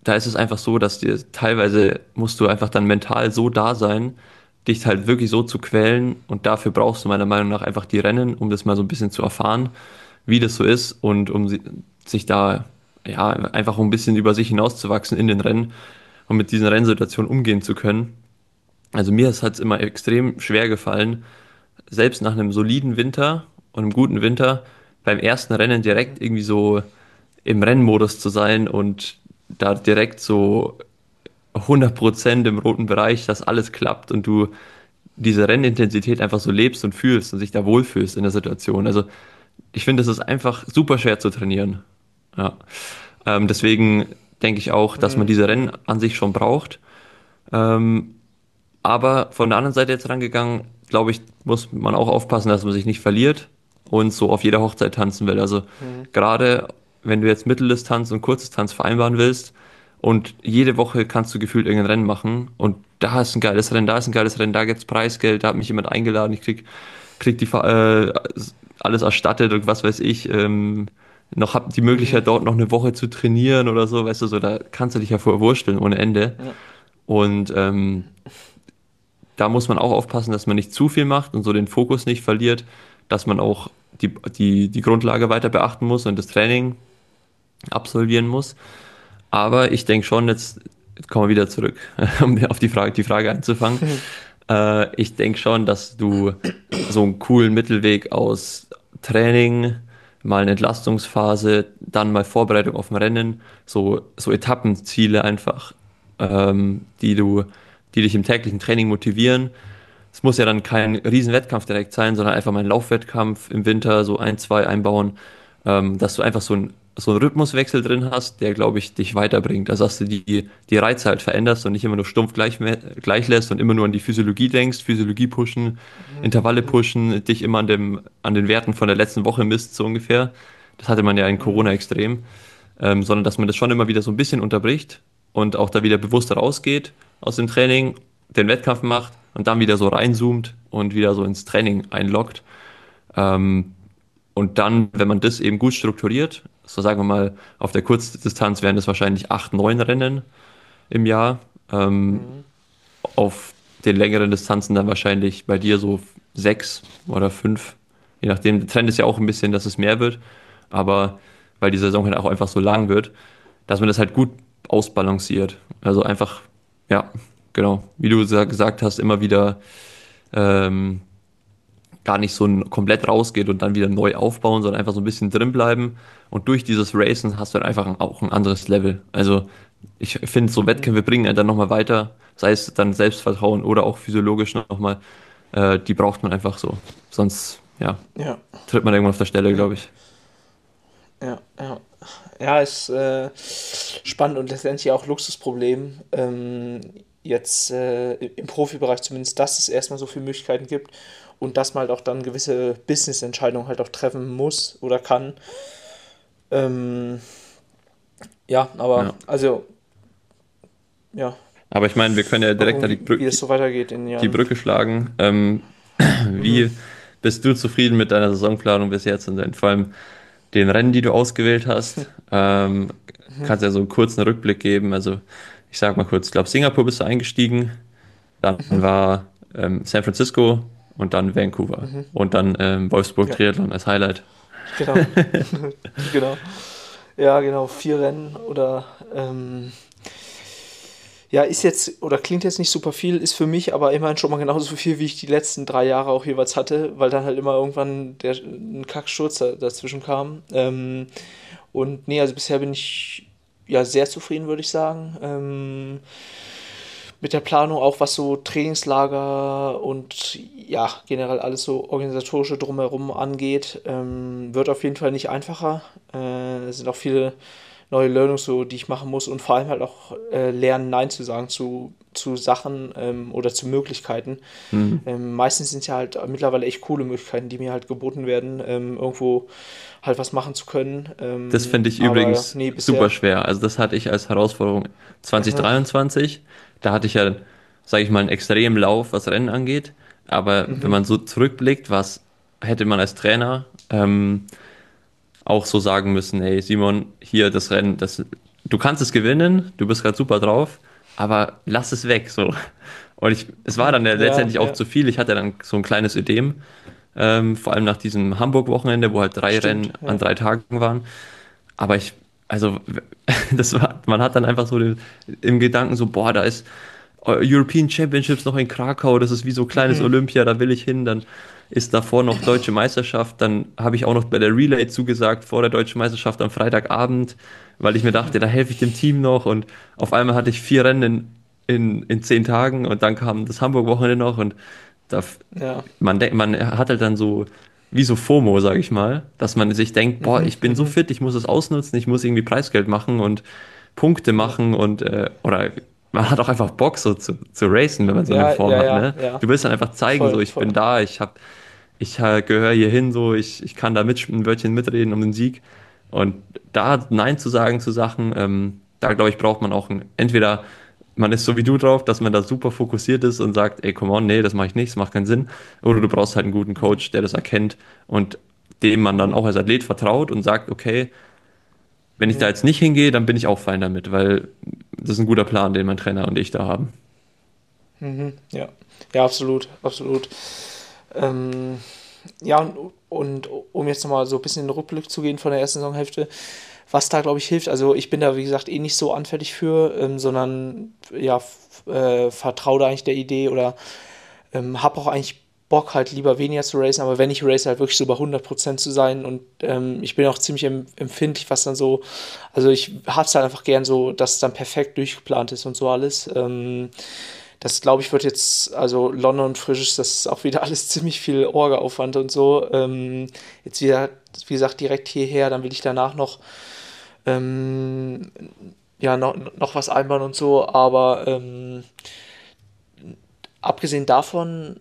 da ist es einfach so, dass dir teilweise musst du einfach dann mental so da sein, dich halt wirklich so zu quälen und dafür brauchst du meiner Meinung nach einfach die Rennen, um das mal so ein bisschen zu erfahren, wie das so ist und um sich da ja einfach ein bisschen über sich hinauszuwachsen in den Rennen und mit diesen Rennsituationen umgehen zu können. Also mir ist es immer extrem schwer gefallen, selbst nach einem soliden Winter und einem guten Winter beim ersten Rennen direkt irgendwie so im Rennmodus zu sein und da direkt so 100% im roten Bereich, dass alles klappt und du diese Rennintensität einfach so lebst und fühlst und sich da wohlfühlst in der Situation. Also ich finde, es ist einfach super schwer zu trainieren. Ja. Deswegen denke ich auch, dass man diese Rennen an sich schon braucht. Ähm, aber von der anderen Seite jetzt rangegangen, glaube ich, muss man auch aufpassen, dass man sich nicht verliert und so auf jeder Hochzeit tanzen will. Also gerade wenn du jetzt Mitteldistanz und Kurzdistanz vereinbaren willst und jede Woche kannst du gefühlt irgendein Rennen machen und da ist ein geiles Rennen, da ist ein geiles Rennen, da gibt's Preisgeld, da hat mich jemand eingeladen, ich krieg alles erstattet und was weiß ich, noch hab die Möglichkeit dort noch eine Woche zu trainieren oder so, weißt du, so da kannst du dich ja vorwursteln ohne Ende. Ja. Und da muss man auch aufpassen, dass man nicht zu viel macht und so den Fokus nicht verliert, dass man auch die Grundlage weiter beachten muss und das Training absolvieren muss. Aber ich denke schon, jetzt kommen wir wieder zurück, um auf die Frage anzufangen. Ich denke schon, dass du so einen coolen Mittelweg aus Training, mal eine Entlastungsphase, dann mal Vorbereitung auf ein Rennen, so Etappenziele einfach, die dich im täglichen Training motivieren. Es muss ja dann kein Riesenwettkampf direkt sein, sondern einfach mal ein Laufwettkampf im Winter, so ein, zwei einbauen, dass du einfach so einen Rhythmuswechsel drin hast, der, glaube ich, dich weiterbringt. Also, dass du die Reize halt veränderst und nicht immer nur stumpf gleich lässt und immer nur an die Physiologie denkst, Physiologie pushen, Intervalle pushen, dich immer an den Werten von der letzten Woche misst, so ungefähr. Das hatte man ja in Corona extrem. Sondern dass man das schon immer wieder so ein bisschen unterbricht und auch da wieder bewusst rausgeht aus dem Training, den Wettkampf macht und dann wieder so reinzoomt und wieder so ins Training einloggt. Ähm, und dann, wenn man das eben gut strukturiert, so sagen wir mal, auf der Kurzdistanz wären das wahrscheinlich 8, 9 Rennen im Jahr. Auf den längeren Distanzen dann wahrscheinlich bei dir so 6 oder 5. Je nachdem, der Trend ist ja auch ein bisschen, dass es mehr wird. Aber weil die Saison halt auch einfach so lang wird, dass man das halt gut ausbalanciert. Also einfach, ja, genau, wie du gesagt hast, immer wieder ähm, gar nicht so komplett rausgeht und dann wieder neu aufbauen, sondern einfach so ein bisschen drin bleiben. Und durch dieses Racen hast du dann einfach auch ein anderes Level. Also ich finde, so Wettkämpfe bringen einen dann nochmal weiter, sei es dann Selbstvertrauen oder auch physiologisch nochmal. Die braucht man einfach so. Sonst, ja, Ja, tritt man irgendwann auf der Stelle, glaube ich. ja, ja. Ja, ist spannend und letztendlich auch Luxusproblem. Jetzt im Profibereich zumindest, dass es erstmal so viele Möglichkeiten gibt und dass man halt auch dann gewisse Business-Entscheidungen halt auch treffen muss oder kann. Ähm, ja, aber Ja. also, ja, Aber ich meine, wir können ja mal direkt da gucken, wie es so weitergeht in den die Jahren. Brücke schlagen. Mhm. Wie bist du zufrieden mit deiner Saisonplanung bis jetzt und vor allem den Rennen, die du ausgewählt hast? Kannst ja so einen kurzen Rückblick geben. Also ich sag mal kurz, ich glaube Singapur bist du eingestiegen, dann war San Francisco und dann Vancouver und dann Wolfsburg Ja, Triathlon als Highlight. genau. Genau. Ja, genau. 4 Rennen oder ja, ist jetzt oder klingt jetzt nicht super viel, ist für mich aber immerhin schon mal genauso viel, wie ich die letzten 3 Jahre auch jeweils hatte, weil dann halt immer irgendwann ein Kacksturz dazwischen kam. Und nee, also bisher bin ich ja sehr zufrieden, würde ich sagen. Mit der Planung auch was so Trainingslager und ja, generell alles so organisatorische drumherum angeht, wird auf jeden Fall nicht einfacher. Es sind auch viele neue Learnings, so, die ich machen muss und vor allem halt auch lernen, Nein zu sagen zu Sachen oder zu Möglichkeiten. Mhm. Meistens sind es ja halt mittlerweile echt coole Möglichkeiten, die mir halt geboten werden, irgendwo halt was machen zu können. Das finde ich Aber übrigens nee, super bisher. schwer. Also das hatte ich als Herausforderung Aha, 2023. Da hatte ich ja, sage ich mal, einen extremen Lauf, was Rennen angeht. Aber wenn mhm, man so zurückblickt, was hätte man als Trainer auch so sagen müssen, hey Simon, hier das Rennen, das du kannst es gewinnen, du bist gerade super drauf, aber lass es weg, so. Und es war dann ja Ja, letztendlich auch ja, zu viel. Ich hatte dann so ein kleines Ödem, vor allem nach diesem Hamburg-Wochenende, wo halt 3 Rennen stimmt, an ja. 3 Tagen waren. Aber also, man hat dann einfach so im Gedanken so, boah, da ist European Championships noch in Krakau, das ist wie so kleines Mhm. Olympia, da will ich hin, dann ist davor noch Deutsche Meisterschaft, dann habe ich auch noch bei der Relay zugesagt vor der Deutschen Meisterschaft am Freitagabend, weil ich mir dachte, da helfe ich dem Team noch und auf einmal hatte ich 4 Rennen in 10 Tagen und dann kam das Hamburg-Wochenende noch und da, Ja. man hat halt dann so, wie so FOMO, sage ich mal, dass man sich denkt, boah, Mhm. ich bin so Mhm. fit, ich muss es ausnutzen, ich muss irgendwie Preisgeld machen und Punkte Ja. machen und oder man hat auch einfach Bock so zu racen, wenn man so eine Ja, Form ja, hat, ja, ne? ja. Du willst dann einfach zeigen, so Voll, ich bin voll. da, gehöre hier hin, so ich kann da ein Wörtchen mitreden um den Sieg und da Nein zu sagen zu Sachen, da glaube ich braucht man auch entweder man ist so wie du drauf, dass man da super fokussiert ist und sagt, ey, come on, nee, das mache ich nicht, das macht keinen Sinn. Oder du brauchst halt einen guten Mhm. Coach, der das erkennt und dem man dann Mhm. auch als Athlet vertraut und sagt, okay, wenn ich da Mhm. jetzt nicht hingehe, dann bin ich auch fein damit, weil das ist ein guter Plan, den mein Trainer und ich da haben. Mhm. Ja. Ja, absolut, absolut. Ähm, ja, und um jetzt nochmal so ein bisschen in den Rückblick zu gehen von der ersten Saisonhälfte, was da, glaube ich, hilft, also ich bin da, wie gesagt, eh nicht so anfällig für, sondern ja, vertraue da eigentlich der Idee oder habe auch eigentlich Bock, halt lieber weniger zu racen, aber wenn ich race, halt wirklich so bei 100% zu sein und ich bin auch ziemlich empfindlich, was dann so, also ich hab's halt einfach gern so, dass es dann perfekt durchgeplant ist und so alles. Das glaube ich wird jetzt, also London und Frisch, das ist auch wieder alles ziemlich viel Orga-Aufwand und so. Jetzt wieder, wie gesagt, direkt hierher, dann will ich danach noch, ähm, ja, noch was einbauen und so, aber abgesehen davon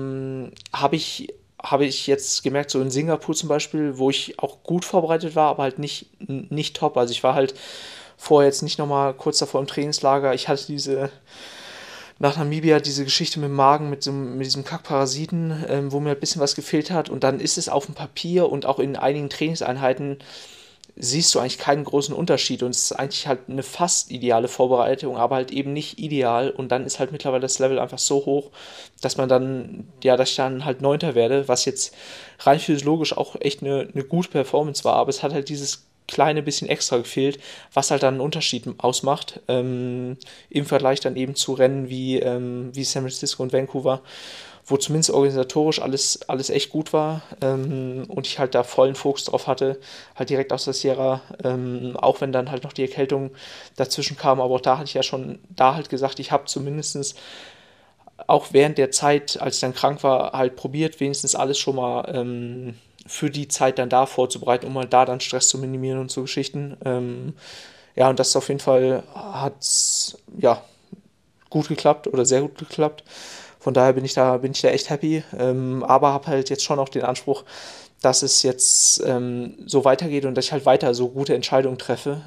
habe ich jetzt gemerkt, so in Singapur zum Beispiel, wo ich auch gut vorbereitet war, aber halt nicht top. Also ich war halt vorher jetzt nicht nochmal kurz davor im Trainingslager. Ich hatte nach Namibia diese Geschichte mit dem Magen, mit diesem Kackparasiten, wo mir ein bisschen was gefehlt hat. Und dann ist es auf dem Papier und auch in einigen Trainingseinheiten siehst du eigentlich keinen großen Unterschied und es ist eigentlich halt eine fast ideale Vorbereitung, aber halt eben nicht ideal und dann ist halt mittlerweile das Level einfach so hoch, dass man dann, ja, dass ich dann halt Neunter werde, was jetzt rein physiologisch auch echt eine gute Performance war, aber es hat halt dieses kleine bisschen extra gefehlt, was halt dann einen Unterschied ausmacht, im Vergleich dann eben zu Rennen wie San Francisco und Vancouver, wo zumindest organisatorisch alles echt gut war und ich halt da vollen Fokus drauf hatte, halt direkt aus der Sierra, auch wenn dann halt noch die Erkältung dazwischen kam, aber auch da hatte ich ja schon da halt gesagt, ich habe zumindestens auch während der Zeit, als ich dann krank war, halt probiert, wenigstens alles schon mal für die Zeit dann da vorzubereiten, um halt da dann Stress zu minimieren und so Geschichten. Ja, und das auf jeden Fall hat ja gut geklappt oder sehr gut geklappt. Von daher bin ich da echt happy, aber habe halt jetzt schon auch den Anspruch, dass es jetzt so weitergeht und dass ich halt weiter so gute Entscheidungen treffe,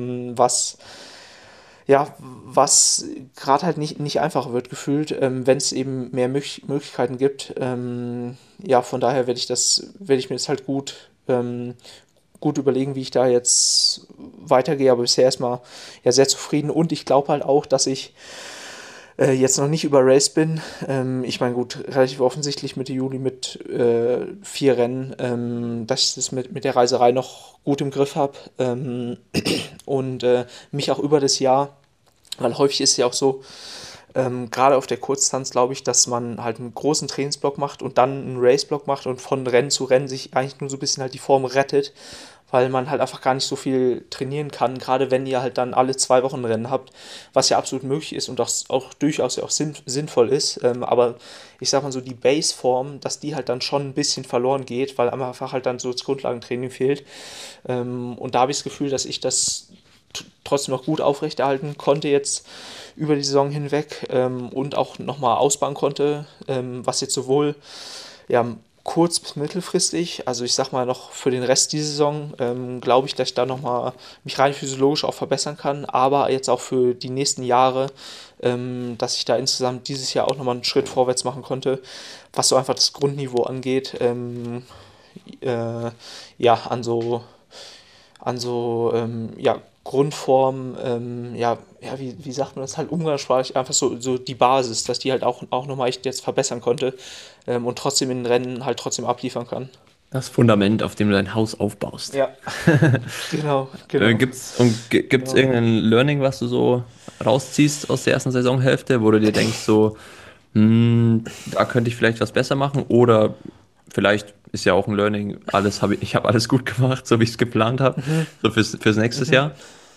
was gerade halt nicht einfacher wird gefühlt, wenn es eben mehr Möglichkeiten gibt. Ja, von daher werde ich mir das halt gut überlegen, wie ich da jetzt weitergehe, aber bisher erstmal ja sehr zufrieden und ich glaube halt auch, dass ich jetzt noch nicht überraced bin. Ich meine, gut, relativ offensichtlich Mitte Juli mit 4 Rennen, dass ich das mit der Reiserei noch gut im Griff habe und mich auch über das Jahr, weil häufig ist es ja auch so, gerade auf der Kurzdistanz glaube ich, dass man halt einen großen Trainingsblock macht und dann einen Raceblock macht und von Rennen zu Rennen sich eigentlich nur so ein bisschen halt die Form rettet, weil man halt einfach gar nicht so viel trainieren kann, gerade wenn ihr halt dann alle 2 Wochen ein Rennen habt, was ja absolut möglich ist und auch durchaus ja auch sinnvoll ist. Aber ich sag mal so, die Baseform, dass die halt dann schon ein bisschen verloren geht, weil einfach halt dann so das Grundlagentraining fehlt. Und da habe ich das Gefühl, dass ich das trotzdem noch gut aufrechterhalten konnte jetzt über die Saison hinweg und auch nochmal ausbauen konnte, was jetzt sowohl ja, kurz- bis mittelfristig, also ich sag mal noch für den Rest dieser Saison, glaube ich, dass ich da nochmal mich rein physiologisch auch verbessern kann, aber jetzt auch für die nächsten Jahre, dass ich da insgesamt dieses Jahr auch nochmal einen Schritt vorwärts machen konnte, was so einfach das Grundniveau angeht, ja, an so ja, Grundform, wie sagt man das halt umgangssprachlich, einfach so die Basis, dass die halt auch nochmal echt jetzt verbessern konnte, und trotzdem in den Rennen halt trotzdem abliefern kann. Das Fundament, auf dem du dein Haus aufbaust. Ja, genau. Gibt's Genau. irgendein Learning, was du so rausziehst aus der ersten Saisonhälfte, wo du dir denkst so, da könnte ich vielleicht was besser machen, oder vielleicht ist ja auch ein Learning, ich habe alles gut gemacht, so wie ich es geplant habe, so fürs nächstes Jahr.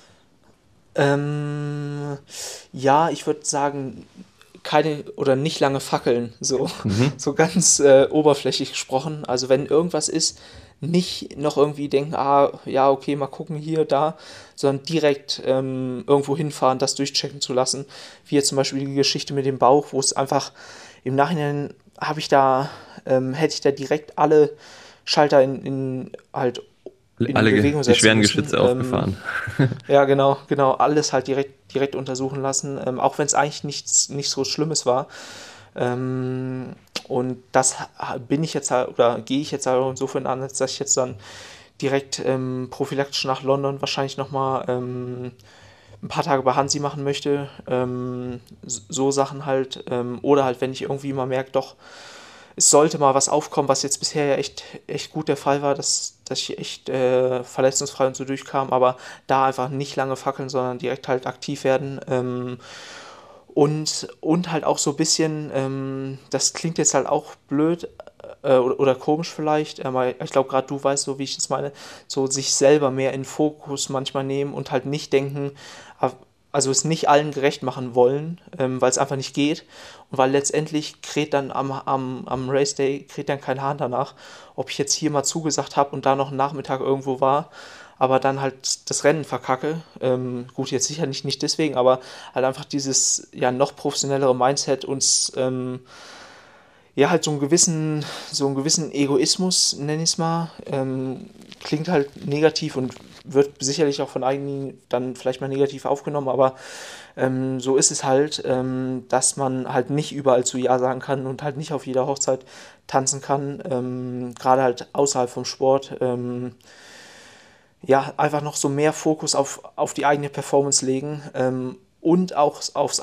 Ähm, ja, ich würde sagen, keine oder nicht lange fackeln, so, Mhm. so ganz oberflächlich gesprochen. Also wenn irgendwas ist, nicht noch irgendwie denken, ja, okay, mal gucken hier, da, sondern direkt irgendwo hinfahren, das durchchecken zu lassen. Wie jetzt zum Beispiel die Geschichte mit dem Bauch, wo es einfach im Nachhinein hätte ich da direkt alle Schalter in Alle Bewegung die setzen schweren müssen. Geschütze aufgefahren. Ja, genau, alles halt direkt untersuchen lassen, auch wenn es eigentlich nicht so Schlimmes war. Und das bin ich jetzt halt, oder gehe ich jetzt halt insofern an, dass ich jetzt dann direkt prophylaktisch nach London wahrscheinlich nochmal ein paar Tage bei Hansi machen möchte. So Sachen halt. Oder halt, wenn ich irgendwie mal merke, doch, es sollte mal was aufkommen, was jetzt bisher ja echt gut der Fall war, dass ich echt verletzungsfrei und so durchkam, aber da einfach nicht lange fackeln, sondern direkt halt aktiv werden. Und halt auch so ein bisschen, das klingt jetzt halt auch blöd oder komisch vielleicht, aber ich glaube, gerade du weißt so, wie ich das meine, so sich selber mehr in Fokus manchmal nehmen und halt nicht denken, also es nicht allen gerecht machen wollen, weil es einfach nicht geht und weil letztendlich kräht dann am Race Day kräht dann kein Hahn danach, ob ich jetzt hier mal zugesagt habe und da noch einen Nachmittag irgendwo war, aber dann halt das Rennen verkacke. Gut, jetzt sicher nicht deswegen, aber halt einfach dieses ja noch professionellere Mindset uns ja halt so einen gewissen Egoismus, nenne ich es mal, klingt halt negativ und wird sicherlich auch von einigen dann vielleicht mal negativ aufgenommen, aber so ist es halt, dass man halt nicht überall zu Ja sagen kann und halt nicht auf jeder Hochzeit tanzen kann, gerade halt außerhalb vom Sport. Ja, einfach noch so mehr Fokus auf die eigene Performance legen, und auch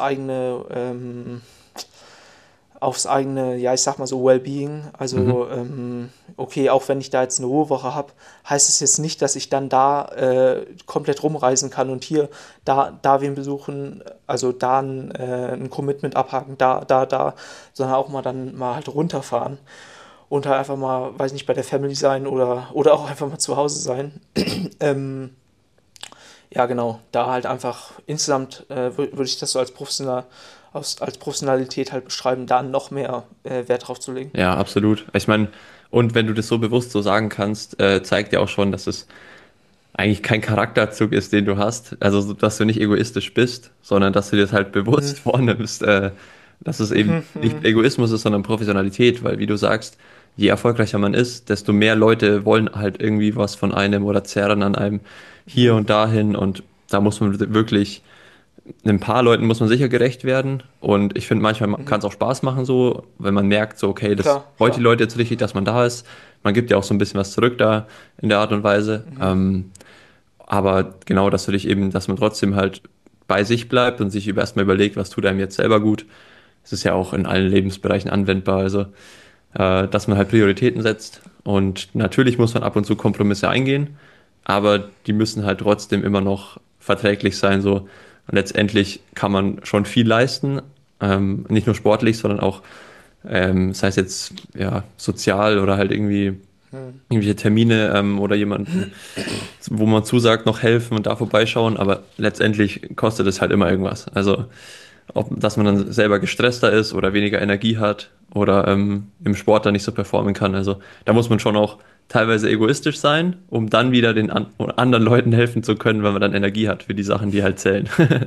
aufs eigene, ja, ich sag mal so Wellbeing. Also, okay, auch wenn ich da jetzt eine Ruhewoche habe, heißt es jetzt nicht, dass ich dann da komplett rumreisen kann und hier, da wen besuchen, also da ein Commitment abhaken, da, sondern auch mal dann mal halt runterfahren und halt einfach mal, weiß nicht, bei der Family sein oder auch einfach mal zu Hause sein. Ja, genau, da halt einfach insgesamt würde ich das so als Professionalität halt beschreiben, da noch mehr Wert drauf zu legen. Ja, absolut. Ich meine, und wenn du das so bewusst so sagen kannst, zeigt ja auch schon, dass es eigentlich kein Charakterzug ist, den du hast. Also, dass du nicht egoistisch bist, sondern dass du dir das halt bewusst vornimmst, dass es eben nicht Egoismus ist, sondern Professionalität, weil wie du sagst, je erfolgreicher man ist, desto mehr Leute wollen halt irgendwie was von einem oder zerren an einem hier und dahin, und da muss man wirklich, ein paar Leuten muss man sicher gerecht werden, und ich finde, manchmal kann es auch Spaß machen so, wenn man merkt so, okay, das Klar, freut die klar. Leute jetzt richtig, dass man da ist. Man gibt ja auch so ein bisschen was zurück da in der Art und Weise. Aber genau, dass man trotzdem halt bei sich bleibt und sich erstmal überlegt, was tut einem jetzt selber gut. Das ist ja auch in allen Lebensbereichen anwendbar. Also, dass man halt Prioritäten setzt. Und natürlich muss man ab und zu Kompromisse eingehen, aber die müssen halt trotzdem immer noch verträglich sein. So. Und letztendlich kann man schon viel leisten, nicht nur sportlich, sondern auch, sei es jetzt ja, sozial oder halt irgendwelche Termine oder jemanden, wo man zusagt, noch helfen und da vorbeischauen, aber letztendlich kostet es halt immer irgendwas. Also, dass man dann selber gestresster ist oder weniger Energie hat oder im Sport dann nicht so performen kann. Also, da muss man schon auch teilweise egoistisch sein, um dann wieder oder anderen Leuten helfen zu können, wenn man dann Energie hat für die Sachen, die halt zählen.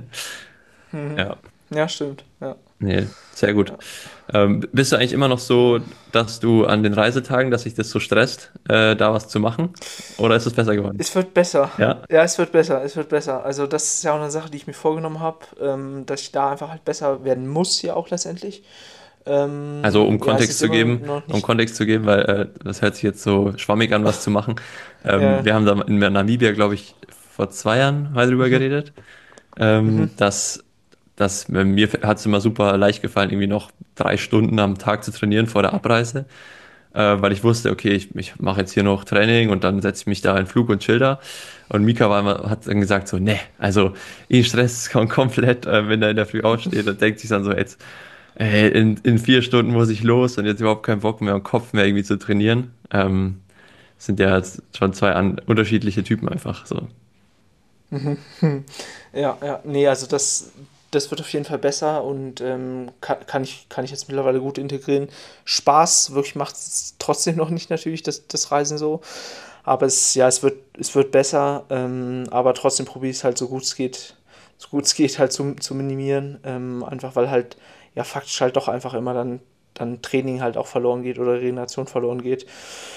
Ja, Ja, stimmt. Ja. nee, sehr gut. Bist du eigentlich immer noch so, dass du an den Reisetagen, dass sich das so stresst, da was zu machen? Oder ist es besser geworden? Es wird besser. Ja? Ja, es wird besser, es wird besser. Also das ist ja auch eine Sache, die ich mir vorgenommen habe, dass ich da einfach halt besser werden muss, ja auch letztendlich. Also Ja, es ist immer noch Um nicht. Kontext zu geben, weil das hört sich jetzt so schwammig an, was zu machen. Ja, Wir haben da in Namibia, glaube ich, vor 2 Jahren mal drüber geredet, Mhm. dass mir hat es immer super leicht gefallen, irgendwie noch 3 Stunden am Tag zu trainieren vor der Abreise, weil ich wusste, okay, ich mache jetzt hier noch Training und dann setze ich mich da in den Flug und chill da. Und Mika hat dann gesagt so, ne, also ihn stresst es komplett, wenn er in der Früh aufsteht und denkt sich dann so, jetzt in 4 Stunden muss ich los und jetzt überhaupt keinen Bock mehr und Kopf mehr irgendwie zu trainieren. Sind ja jetzt schon zwei unterschiedliche Typen einfach so. Mhm. Ja, ja, nee, also das wird auf jeden Fall besser und kann ich jetzt mittlerweile gut integrieren. Spaß wirklich macht es trotzdem noch nicht natürlich, das Reisen so. Aber ja, es wird besser, aber trotzdem probiere ich es halt so gut es geht halt zu minimieren. Einfach weil halt, ja, faktisch halt doch einfach immer dann Training halt auch verloren geht oder Regeneration verloren geht.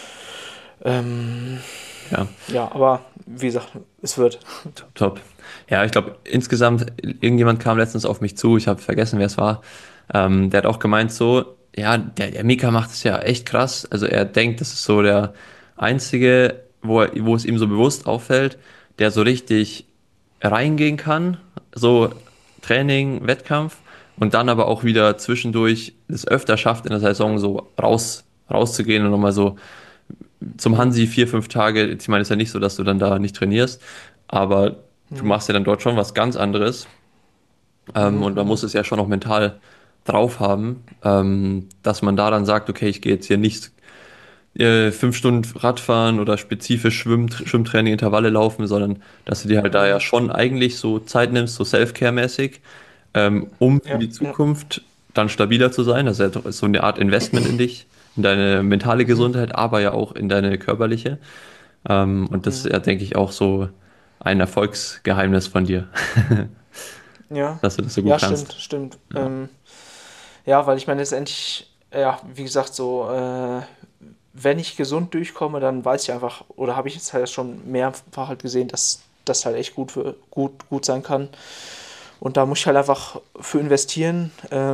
Ähm, Ja, ja, aber wie gesagt, es wird. top, top. Ja, ich glaube, insgesamt, irgendjemand kam letztens auf mich zu, ich habe vergessen, wer es war. Der hat auch gemeint so, ja, der Mika macht es ja echt krass. Also er denkt, das ist so der einzige, wo es ihm so bewusst auffällt, der so richtig reingehen kann, so Training, Wettkampf und dann aber auch wieder zwischendurch es öfter schafft in der Saison so rauszugehen und nochmal so zum Hm, Hansi 4, 5 Tage. Ich meine, es ist ja nicht so, dass du dann da nicht trainierst, aber du hm, machst ja dann dort schon was ganz anderes. mhm, Und man mhm, muss es ja schon auch mental drauf haben, dass man da dann sagt, okay, ich gehe jetzt hier nicht 5 Stunden Radfahren oder spezifisch Schwimmtraining, Intervalle laufen, sondern dass du dir halt da ja mhm. schon eigentlich so Zeit nimmst, so Self-Care-mäßig, um für Ja, die ja. Zukunft dann stabiler zu sein. Das ist ja so eine Art Investment in dich, in deine mentale Mhm, Gesundheit, aber ja auch in deine körperliche. Und das ist mhm. ja, denke ich, auch so ein Erfolgsgeheimnis von dir, Ja, dass du das so gut ja, stimmt, kannst. stimmt. Ja. Ja, weil ich meine, letztendlich, ja, wie gesagt, so, wenn ich gesund durchkomme, dann weiß ich einfach, oder habe ich jetzt halt schon mehrfach halt gesehen, dass das halt echt gut sein kann. Und da muss ich halt einfach für investieren,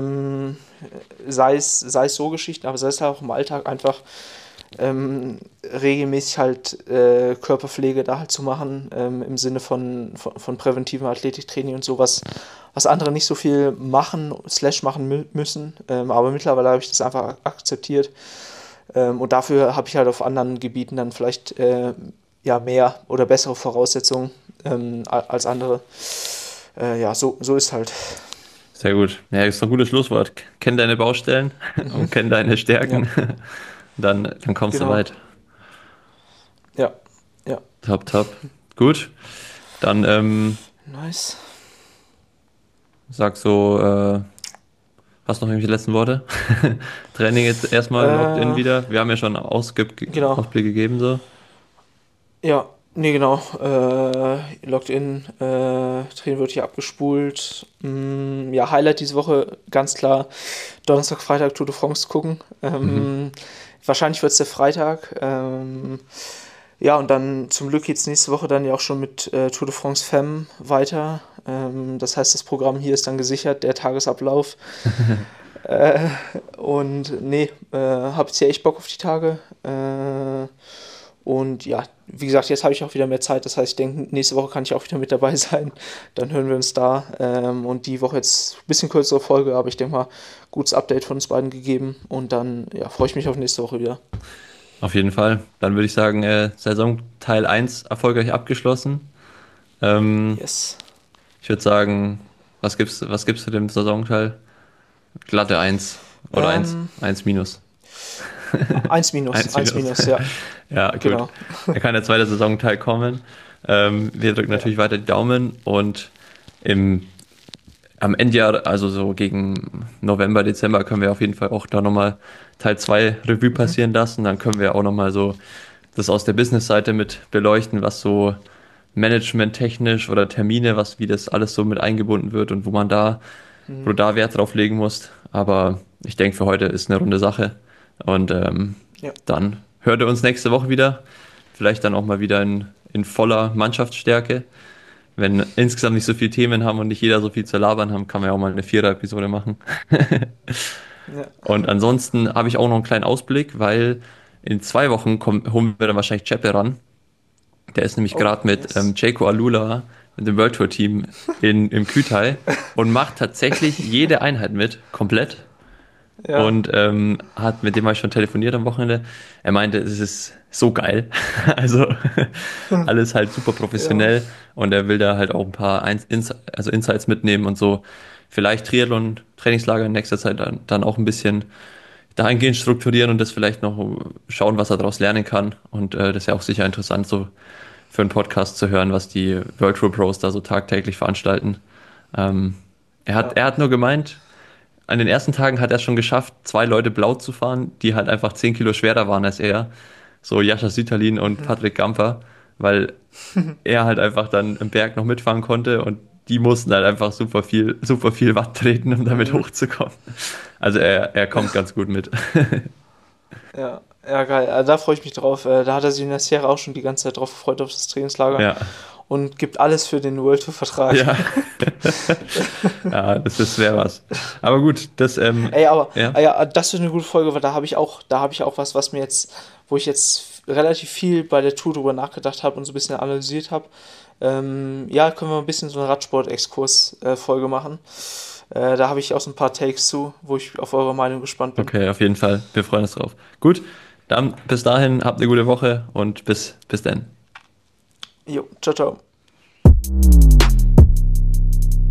sei es so Geschichten, aber sei es halt auch im Alltag einfach regelmäßig halt Körperpflege da halt zu machen, im Sinne von präventivem Athletiktraining und sowas, was andere nicht so viel machen, slash machen müssen. Aber mittlerweile habe ich das einfach akzeptiert. Und dafür habe ich halt auf anderen Gebieten dann vielleicht ja, mehr oder bessere Voraussetzungen als andere. Ja, so ist halt. Sehr gut. Ja, ist doch ein gutes Schlusswort. Kenn deine Baustellen und kenn deine Ja, Stärken. Dann kommst du genau. weit. Ja, ja. Top, top. Gut. Dann Nice. sag so, hast noch irgendwelche letzten Worte? Training jetzt erstmal locked in Äh, wieder. Wir haben ja schon genau. Ausblick gegeben so. Ja, nee, genau. Logged in, Training wird hier abgespult. Ja, Highlight diese Woche, ganz klar. Donnerstag, Freitag Tour de France gucken. Mhm. Wahrscheinlich wird es der Freitag. Ja, und dann zum Glück geht's nächste Woche dann ja auch schon mit Tour de France Femme weiter. Das heißt, das Programm hier ist dann gesichert, der Tagesablauf. Äh, und nee, hab jetzt ja echt Bock auf die Tage. Und ja, wie gesagt, jetzt habe ich auch wieder mehr Zeit. Das heißt, ich denke, nächste Woche kann ich auch wieder mit dabei sein. Dann hören wir uns da. Und die Woche jetzt ein bisschen kürzere Folge, aber ich denke mal, gutes Update von uns beiden gegeben. Und dann ja, freue ich mich auf nächste Woche wieder. Auf jeden Fall. Dann würde ich sagen, Saison Teil 1 erfolgreich abgeschlossen. Ähm, Yes. Ich würde sagen, was gibst du dem Saisonteil? Glatte eins oder Ähm, eins minus. 1 minus, Eins 1 minus. minus, ja, Ja, gut. genau. Da kann der zweite Saisonteil kommen. Wir drücken Ja. natürlich weiter die Daumen und im, am Endjahr, also so gegen November, Dezember, können wir auf jeden Fall auch da nochmal Teil 2 Revue Mhm. passieren lassen. Dann können wir auch nochmal so das aus der Business-Seite mit beleuchten, was so Management-technisch oder Termine, wie das alles so mit eingebunden wird und wo Mhm. du da Wert drauf legen musst. Aber ich denke, für heute ist eine runde Sache. Und Ja. dann hört ihr uns nächste Woche wieder. Vielleicht dann auch mal wieder in voller Mannschaftsstärke. Wenn insgesamt nicht so viele Themen haben und nicht jeder so viel zu labern haben, kann man ja auch mal eine Vierer-Episode machen. Ja. Und ansonsten habe ich auch noch einen kleinen Ausblick, weil in 2 Wochen holen wir dann wahrscheinlich Chepe ran. Der ist nämlich gerade mit Jayco Alula, mit dem World Tour Team im Kütai und macht tatsächlich jede Einheit mit, komplett. Ja. Und mit dem habe ich schon telefoniert am Wochenende. Er meinte, es ist so geil. Also alles halt super professionell und er will da halt auch ein paar Insights mitnehmen und so. Vielleicht Triathlon, Trainingslager in nächster Zeit dann auch ein bisschen dahingehend strukturieren und das vielleicht noch schauen, was er daraus lernen kann. Und das ist ja auch sicher interessant, so für einen Podcast zu hören, was die World Tour Pros da so tagtäglich veranstalten. Er hat nur gemeint, an den ersten Tagen hat er es schon geschafft, 2 Leute blau zu fahren, die halt einfach 10 Kilo schwerer waren als er. So Jascha Sütterlin und Patrick Gamper, weil er halt einfach dann im Berg noch mitfahren konnte und die mussten halt einfach super viel Watt treten, um damit hochzukommen. Also er kommt ganz gut mit. Ja, ja, geil. Also da freue ich mich drauf. Da hat er sich in der Sierra auch schon die ganze Zeit drauf gefreut, auf das Trainingslager. Ja. Und gibt alles für den World Tour Vertrag. Ja. Ja, das wäre was. Aber gut, das das ist eine gute Folge, weil da habe ich auch was mir jetzt, wo ich jetzt relativ viel bei der Tour drüber nachgedacht habe und so ein bisschen analysiert habe. Können wir ein bisschen so eine Radsport-Exkurs-Folge machen. Da habe ich auch so ein paar Takes zu, wo ich auf eure Meinung gespannt bin. Okay, auf jeden Fall. Wir freuen uns drauf. Gut, dann bis dahin, habt eine gute Woche und bis dann. Jo, ciao, ciao.